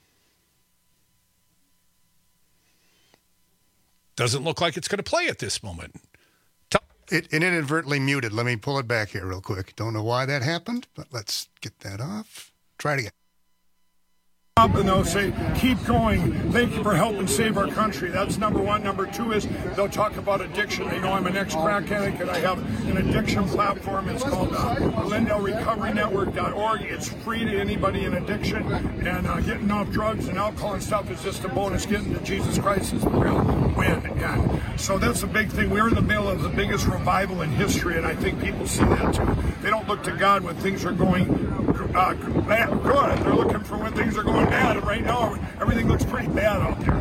S14: Doesn't look like it's going to play at this moment.
S11: It inadvertently muted. Let me pull it back here real quick. Don't know why that happened, but let's get that off. Try it again.
S10: And they'll say, keep going. Thank you for helping save our country. That's number one. Number two is they'll talk about addiction. They know I'm an ex-crack addict and I have an addiction platform. It's called LindellRecoveryNetwork.org. It's free to anybody in addiction. And getting off drugs and alcohol and stuff is just a bonus. Getting to Jesus Christ is the real win. And so that's a big thing. We're in the middle of the biggest revival in history, and I think people see that too. They don't look to God when things are going bad. Good. They're looking for when things are going bad, and right now everything looks pretty bad out there.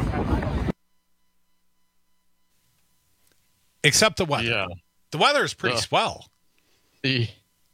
S14: Except the weather.
S18: Yeah.
S14: The weather is pretty swell. I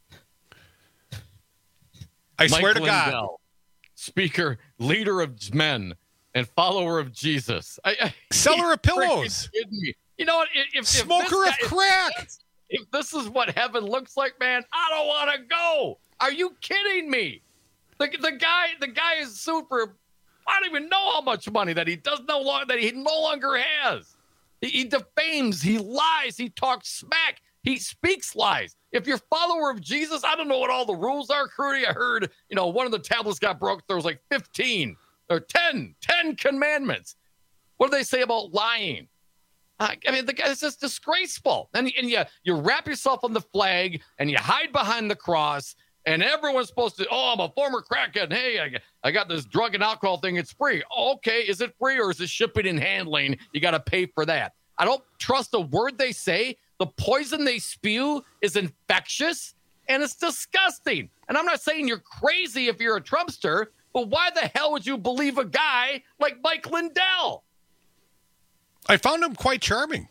S14: swear to God.
S18: Lindell, speaker, leader of men, and follower of Jesus.
S14: Seller of pillows.
S18: Me. You know what? If
S14: Smoker of crack.
S18: If this is what heaven looks like, man, I don't want to go. Are you kidding me? The guy is super. I don't even know how much money that he no longer has. He defames. He lies. He talks smack. He speaks lies. If you're a follower of Jesus, I don't know what all the rules are, Crudy. I heard, one of the tablets got broke. There was like 15 or 10 commandments. What do they say about lying? I mean, the guy is just disgraceful. And you wrap yourself on the flag and you hide behind the cross. And everyone's supposed to, I'm a former crackhead. Hey, I got this drug and alcohol thing. It's free. Okay, is it free or is it shipping and handling? You got to pay for that. I don't trust a word they say. The poison they spew is infectious and it's disgusting. And I'm not saying you're crazy if you're a Trumpster, but why the hell would you believe a guy like Mike Lindell?
S14: I found him quite charming.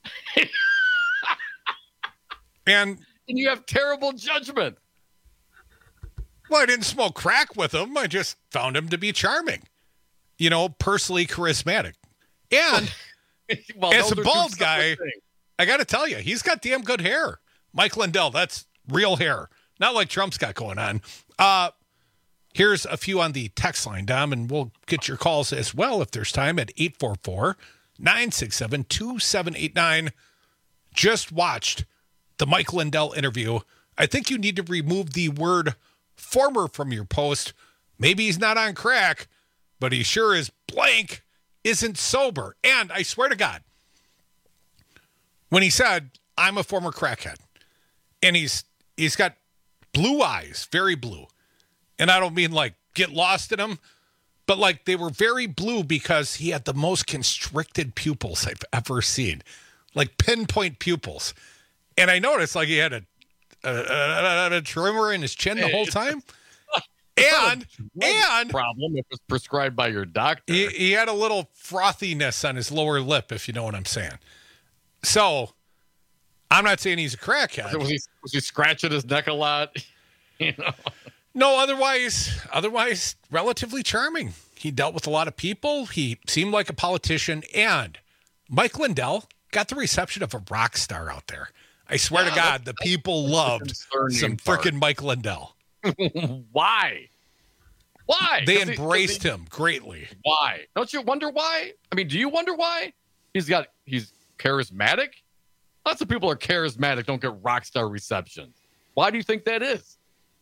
S14: and
S18: you have terrible judgment.
S14: Well, I didn't smoke crack with him. I just found him to be charming. Personally charismatic. And as a bald guy, I got to tell you, he's got damn good hair. Mike Lindell, that's real hair. Not like Trump's got going on. Here's a few on the text line, Dom, and we'll get your calls as well if there's time at 844-967-2789. Just watched the Mike Lindell interview. I think you need to remove the word former from your post. Maybe he's not on crack, but he sure is blank isn't sober. And I swear to God, when he said, I'm a former crackhead, and he's got blue eyes, very blue. And I don't mean like get lost in them, but like they were very blue because he had the most constricted pupils I've ever seen, like pinpoint pupils. And I noticed like he had a trimmer in his chin the whole time. And
S18: problem if it's prescribed by your doctor.
S14: He had a little frothiness on his lower lip, if you know what I'm saying. So I'm not saying he's a crackhead.
S18: Was he scratching his neck a lot? You know?
S14: No, otherwise relatively charming. He dealt with a lot of people. He seemed like a politician, and Mike Lindell got the reception of a rock star out there. I swear to God, the people loved some freaking Mike Lindell.
S18: Why?
S14: They embraced him greatly.
S18: Why? Don't you wonder why? I mean, do you wonder why? He's charismatic. Lots of people are charismatic, don't get rock star receptions. Why do you think that is?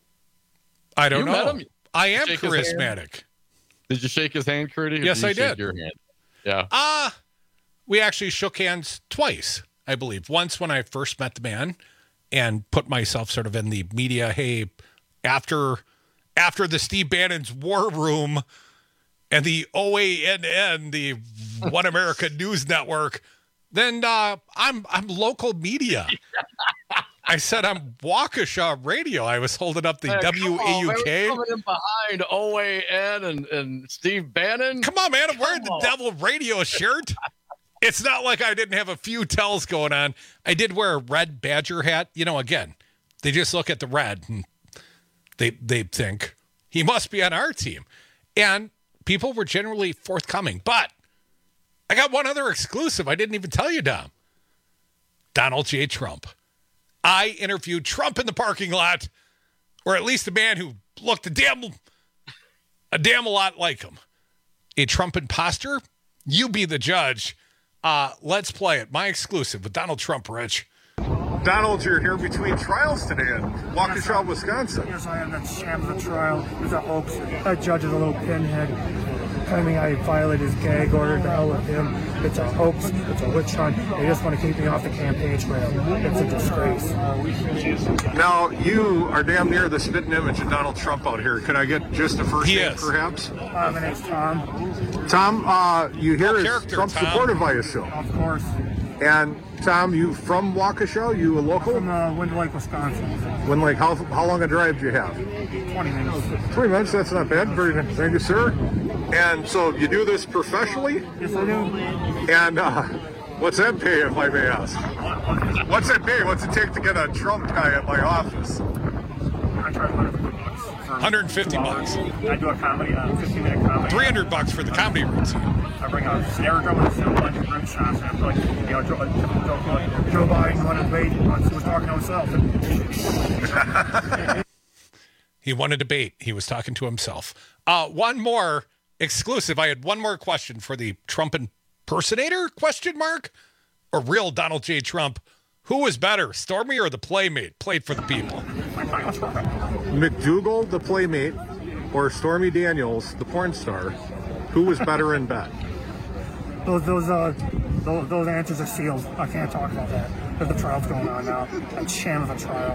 S14: I don't know. I am charismatic.
S18: Did you shake his hand, Curdy?
S14: Yes, I did.
S18: Your hand? Yeah.
S14: We actually shook hands twice, I believe. Once when I first met the man and put myself sort of in the media, hey, after the Steve Bannon's War Room and the OANN, the One America News Network, then I'm local media. I said I'm Waukesha Radio. I was holding up the WAUK.
S18: Coming in behind OAN and Steve Bannon.
S14: Come on, man. I'm wearing the Devil Radio shirt. It's not like I didn't have a few tells going on. I did wear a red Badger hat. You know, again, they just look at the red and they think he must be on our team. And people were generally forthcoming. But I got one other exclusive I didn't even tell you, Dom. Donald J. Trump. I interviewed Trump in the parking lot, or at least a man who looked a damn lot like him. A Trump imposter? You be the judge. Let's play it. My exclusive with Donald Trump, Rich.
S27: Donald, you're here between trials today in Waukesha, Wisconsin.
S12: Yes, I am. That's sham of the trial. It's a hoax. That judge is a little pinhead. Claiming I violated his gag order. To hell with him. It's a hoax. It's a witch hunt. They just want to keep me off the campaign trail. It's a disgrace.
S27: Now, you are damn near the spitting image of Donald Trump out here. Can I get just a first name, perhaps?
S12: My name's Tom.
S27: Tom, you hear is Trump supportive, I assume?
S12: Of course.
S27: And Tom, you from Waukesha? You a local?
S12: From Wind Lake, Wisconsin.
S27: Wind Lake. How long a drive do you have?
S12: 20 minutes.
S27: 20 minutes. That's not bad. Very nice. Thank you, sir. And so you do this professionally?
S12: Yes, I do.
S27: And what's that pay, if I may ask? What's that pay? What's it take to get a Trump guy at my office?
S12: I charge
S14: $150.
S12: I do a comedy, 15-minute comedy.
S14: $300 for the comedy routine.
S12: I bring a snare drum and a bunch of rim shots, and I feel like, Joe Biden wanted debate. He was talking to himself.
S14: He wanted debate. He was talking to himself. One more exclusive. I had one more question for the Trump impersonator, ? Or real Donald J. Trump. Who was better, Stormy or the Playmate? Played for the people.
S27: McDougal, the Playmate, or Stormy Daniels, the porn star? Who was better in bed?
S12: Those answers are sealed. I can't talk about that. But the trial's going on now. A sham of a trial.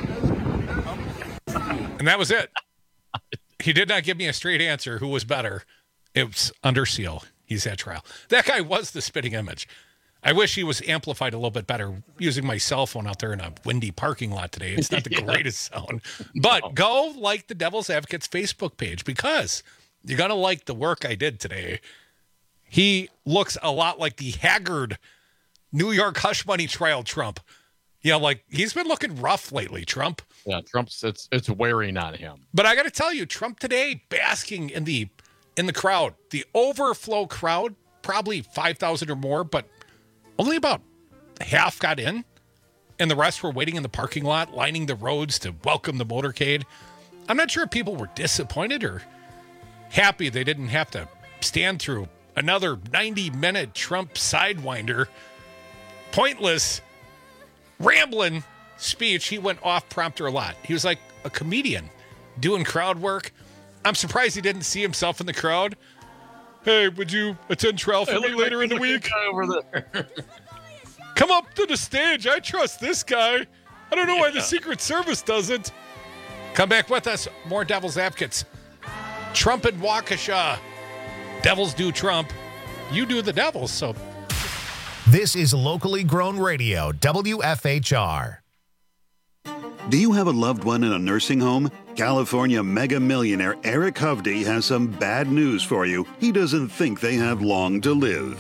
S14: And that was it. He did not give me a straight answer who was better. It was under seal. He's at trial. That guy was the spitting image. I wish he was amplified a little bit better using my cell phone out there in a windy parking lot today. It's not the greatest sound. But go like the Devil's Advocates Facebook page because you're going to like the work I did today. He looks a lot like the haggard New York hush money trial Trump. Yeah, like he's been looking rough lately, Trump.
S18: Yeah, Trump's it's wearing on him.
S14: But I got to tell you, Trump today basking in the crowd, the overflow crowd, probably 5,000 or more, but only about half got in, and the rest were waiting in the parking lot, lining the roads to welcome the motorcade. I'm not sure if people were disappointed or happy they didn't have to stand through another 90-minute Trump sidewinder, pointless, rambling speech. He went off prompter a lot. He was like a comedian doing crowd work. I'm surprised he didn't see himself in the crowd. Hey, would you attend trial for me later in the week?
S18: Over there.
S14: Come up to the stage. I trust this guy. I don't know why the Secret Service doesn't. Come back with us. More Devil's Advocates. Trump and Waukesha. Devils do Trump. You do the Devils, so.
S5: This is locally grown radio, WFHR.
S15: Do you have a loved one in a nursing home? California mega millionaire Eric Hovde has some bad news for you. He doesn't think they have long to live.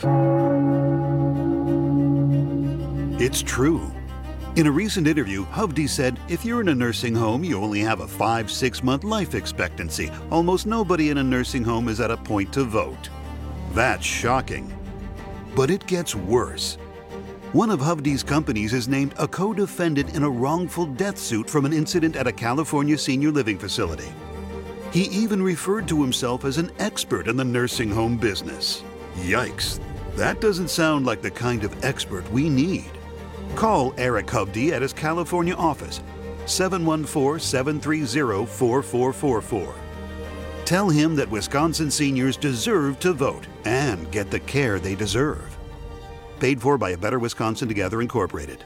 S15: It's true. In a recent interview, Hovde said, if you're in a nursing home, you only have a 5-6 month life expectancy. Almost nobody in a nursing home is at a point to vote. That's shocking. But it gets worse. One of Hovde's companies is named a co-defendant in a wrongful death suit from an incident at a California senior living facility. He even referred to himself as an expert in the nursing home business. Yikes, that doesn't sound like the kind of expert we need. Call Eric Hovde at his California office, 714-730-4444. Tell him that Wisconsin seniors deserve to vote and get the care they deserve. Paid for by A Better Wisconsin Together Incorporated.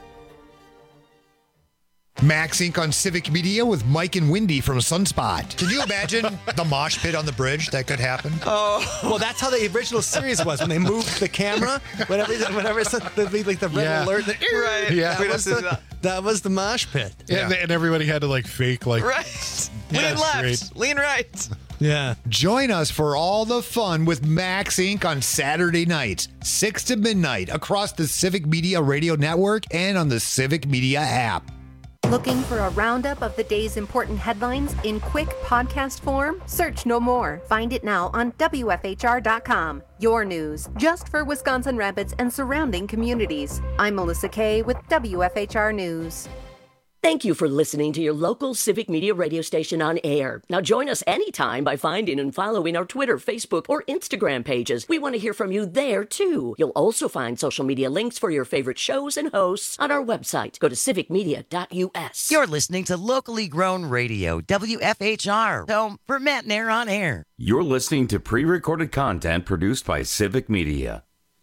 S19: Max Inc. on Civic Media with Mike and Wendy from Sunspot. Can you imagine the mosh pit on the bridge that could happen?
S20: Oh, well, that's how the original series was when they moved the camera. Whenever there'd be like the red alert. Right. Yeah. That was the mosh pit.
S21: Yeah. And everybody had to like fake like.
S20: Right. Yeah, lean left.
S21: Great.
S20: Lean right.
S19: Yeah. Join us for all the fun with Max Inc. on Saturday nights, 6 to midnight, across the Civic Media Radio Network and on the Civic Media app.
S7: Looking for a roundup of the day's important headlines in quick podcast form? Search no more. Find it now on WFHR.com. Your news, just for Wisconsin Rapids and surrounding communities. I'm Melissa Kay with WFHR News.
S22: Thank you for listening to your local Civic Media radio station on air. Now join us anytime by finding and following our Twitter, Facebook, or Instagram pages. We want to hear from you there, too. You'll also find social media links for your favorite shows and hosts on our website. Go to civicmedia.us.
S23: You're listening to locally grown radio, WFHR, home for Matt and Air on air.
S9: You're listening to pre-recorded content produced by Civic Media.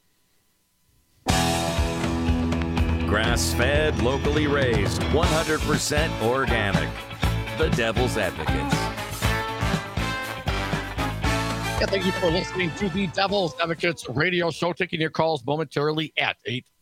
S9: Grass-fed, locally raised, 100% organic. The Devil's Advocates.
S18: Yeah, thank you for listening to the Devil's Advocates radio show. Taking your calls momentarily at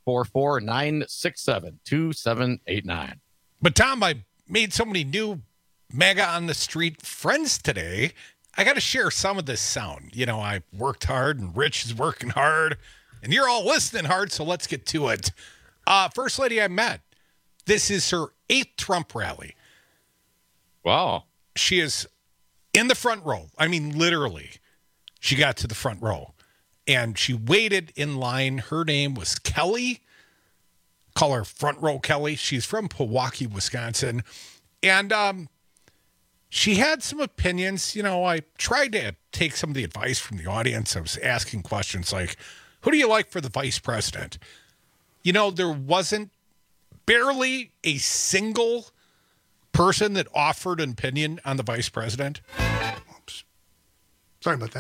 S18: 844-967-2789.
S14: But Tom, I made so many new MAGA on the Street friends today. I got to share some of this sound. You know, I worked hard and Rich is working hard and you're all listening hard. So let's get to it. First lady I met, this is her 8th Trump rally.
S18: Wow.
S14: She is in the front row. I mean, literally, she got to the front row and she waited in line. Her name was Kelly. Call her Front Row Kelly. She's from Pewaukee, Wisconsin. And she had some opinions. You know, I tried to take some of the advice from the audience. I was asking questions like, who do you like for the vice president? You know, there wasn't barely a single person that offered an opinion on the vice president.
S11: Oops. Sorry about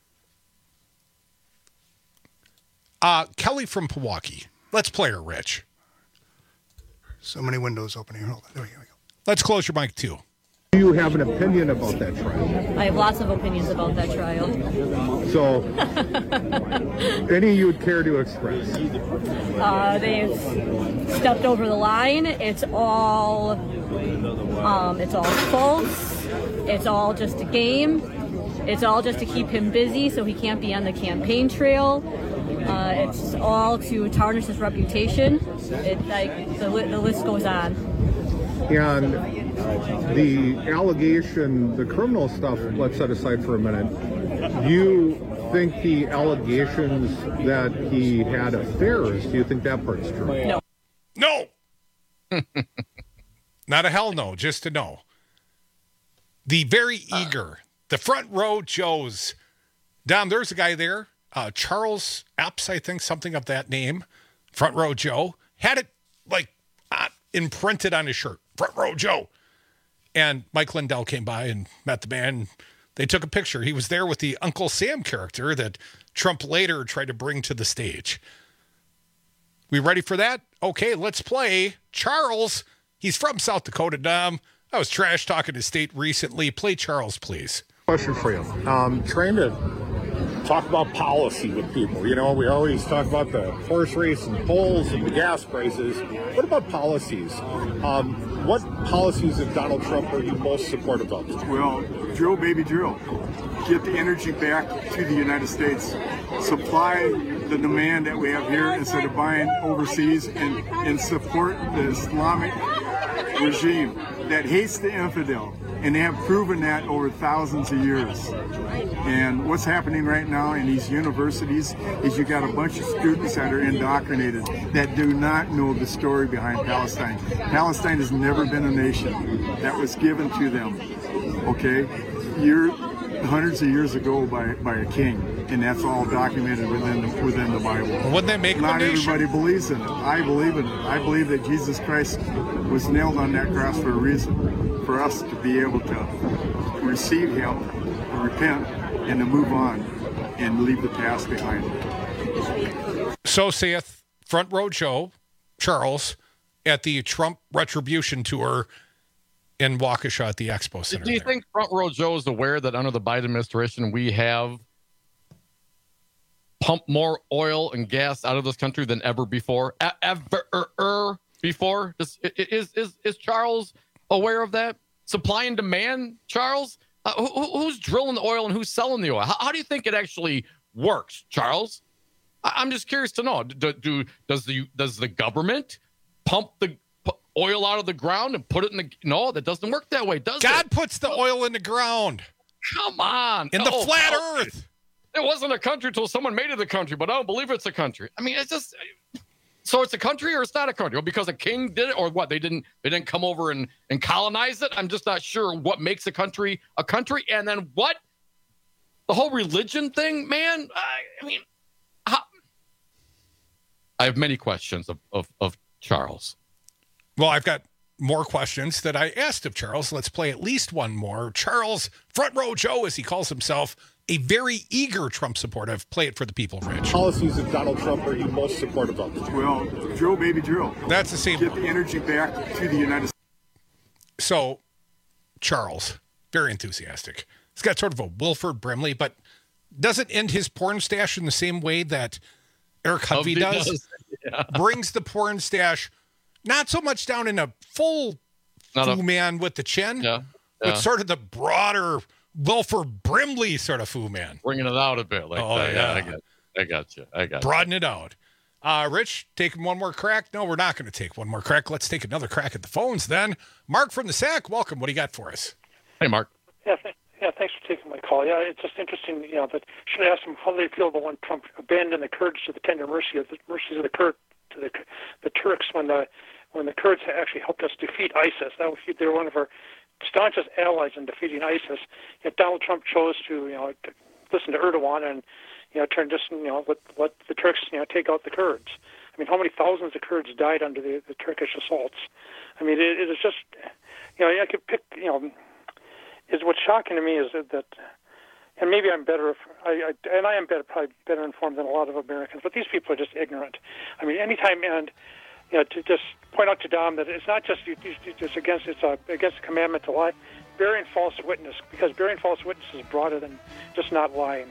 S14: that. Kelly from Pewaukee. Let's play her, Rich.
S11: So many windows open here. Hold on. There we go.
S14: Let's close your mic, too.
S27: Do you have an opinion about that trial?
S25: I have lots of opinions about that trial.
S27: So, any you'd care to express?
S25: They've stepped over the line. It's all false. It's all just a game. It's all just to keep him busy so he can't be on the campaign trail. It's all to tarnish his reputation. The list goes on.
S27: And the allegation, the criminal stuff, let's set aside for a minute. Do you think the allegations that he had affairs, do you think that part's true?
S25: No.
S14: No! Not a hell no, just a no. The very eager, the front row Joes. Dom, there's a guy there, Charles Epps, I think, something of that name. Front row Joe. Had it like imprinted on his shirt. Front row Joe. And Mike Lindell came by and met the man. They took a picture. He was there with the Uncle Sam character that Trump later tried to bring to the stage. We ready for that? Okay, let's play Charles. He's from South Dakota, Dom. I was trash talking his state recently. Play Charles, please.
S27: Question for you. Trying to talk about policy with people. You know, we always talk about the horse race and polls and the gas prices. What about policies? What policies of Donald Trump are you most supportive of?
S1: Well, drill, baby, drill. Get the energy back to the United States. Supply the demand that we have here instead of buying overseas, and support the Islamic regime that hates the infidel. And they have proven that over thousands of years. And what's happening right now in these universities is you got a bunch of students that are indoctrinated that do not know the story behind Palestine. Palestine has never been a nation. That was given to them, okay? Hundreds of years ago by a king, and that's all documented within the Bible.
S14: Well, wouldn't that make
S1: Not
S14: them a nation?
S1: everybody believes in it. I believe in it. I believe that Jesus Christ was nailed on that cross for a reason, for us to be able to receive him, to repent, and to move on and leave the past behind.
S14: So saith Front Row Joe, Charles, at the Trump Retribution Tour in Waukesha at the Expo Center.
S18: Do you think Front Row Joe is aware that under the Biden administration we have pumped more oil and gas out of this country than ever before? Ever before? Is Charles aware of that? Supply and demand, Charles? Who's drilling the oil and who's selling the oil? How do you think it actually works, Charles? I'm just curious to know. Does the government pump the oil out of the ground and put it in the... No, that doesn't work that way, does it?
S14: God puts the oil in the ground.
S18: Come on.
S14: In the flat earth.
S18: It wasn't a country until someone made it a country, but I don't believe it's a country. I mean, it's just... So it's a country or it's not a country? Well, because a king did it, or what? They didn't come over and colonize it? I'm just not sure what makes a country a country. And then what? The whole religion thing, man? I mean... I have many questions of Charles.
S14: Well, I've got more questions that I asked of Charles. Let's play at least one more. Charles, Front Row Joe, as he calls himself, a very eager Trump supporter. Play it for the people, Rich.
S27: Policies of Donald Trump are you most supportive of?
S1: Well, drill, baby, drill.
S14: That's the same.
S1: Get the energy back to the United States.
S14: So, Charles, very enthusiastic. He's got sort of a Wilford Brimley, but doesn't end his porn stash in the same way that Eric Hovey does. Yeah. Brings the porn stash not so much down in a full Fu Man with the chin, but sort of the broader Wilford Brimley sort of Fu Man.
S18: Bringing it out a bit. Like that. Yeah, I got you.
S14: Broaden it out. Rich, taking one more crack? No, we're not going to take one more crack. Let's take another crack at the phones then. Mark from the Sac, welcome. What do you got for us?
S18: Hey, Mark.
S2: Yeah, thanks for taking my call. Yeah, it's just interesting, that should ask them how they feel about when Trump abandoned the Kurds to the tender mercies of the Turks when the Kurds actually helped us defeat ISIS. They were one of our staunchest allies in defeating ISIS. Yet Donald Trump chose to listen to Erdogan and let the Turks take out the Kurds. I mean, how many thousands of Kurds died under the Turkish assaults? I mean, it is just I could pick is what's shocking to me is that, and maybe I'm better, I am probably better informed than a lot of Americans, but these people are just ignorant. I mean, anytime, and to just point out to Dom that it's not just against the commandment to lie, bearing false witness, because bearing false witness is broader than just not lying.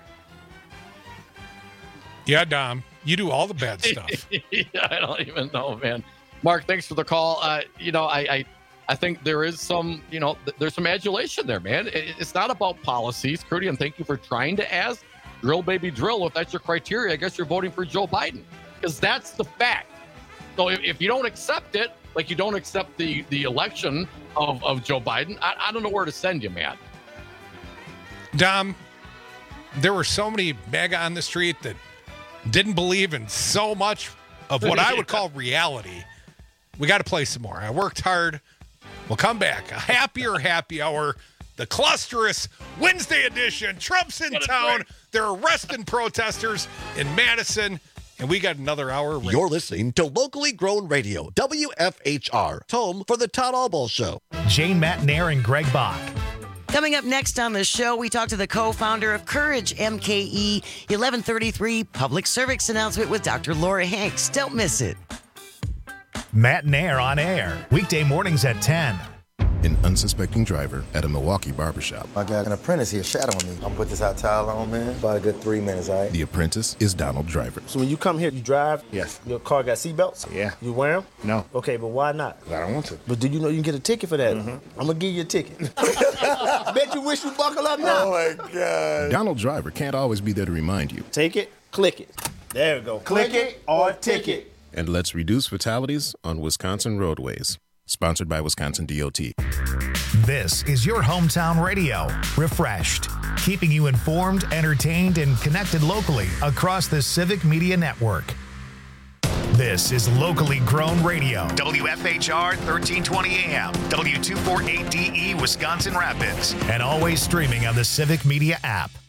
S14: Yeah, Dom, you do all the bad stuff.
S18: I don't even know, man. Mark, thanks for the call. I think there is some, there's some adulation there, man. It's not about policies. Curdy, and thank you for trying to ask. Drill, baby, drill. If that's your criteria, I guess you're voting for Joe Biden, because that's the fact. So if you don't accept it, like you don't accept the election of Joe Biden, I don't know where to send you, man.
S14: Dom, there were so many MAGA on the street that didn't believe in so much of what I would call reality. We got to play some more. I worked hard. We'll come back. A happier happy hour. The clusterous Wednesday edition. Trump's in town. They're arresting protesters in Madison. And we got another hour.
S4: You're listening to locally grown radio, WFHR, home for the Todd Albaugh Show.
S5: Jane Matnair and Greg Bach.
S23: Coming up next on the show, we talk to the co-founder of Courage MKE, 1133 public service announcement with Dr. Laura Hanks. Don't miss it.
S5: Matt Nair on air, weekday mornings at 10.
S3: an unsuspecting driver at a Milwaukee barbershop.
S6: I got an apprentice here shadowing me. I'm gonna put this hot towel on, man. About a good 3 minutes, all right?
S3: The apprentice is Donald Driver.
S13: So when you come here, you drive?
S3: Yes.
S13: Your car got seatbelts?
S3: Yeah.
S13: You wear them?
S3: No.
S13: Okay, but why not?
S3: I don't want to.
S13: But do you know you can get a ticket for that? I'm gonna give you a ticket. Bet you wish you buckle up now.
S6: Oh my God.
S3: Donald Driver can't always be there to remind you.
S13: Take it, click it. There we go. Click it or ticket.
S3: And let's reduce fatalities on Wisconsin roadways. Sponsored by Wisconsin DOT.
S5: This is your hometown radio, refreshed, keeping you informed, entertained, and connected locally across the Civic Media Network. This is locally grown radio. WFHR 1320 AM, W248DE Wisconsin Rapids, and always streaming on the Civic Media app.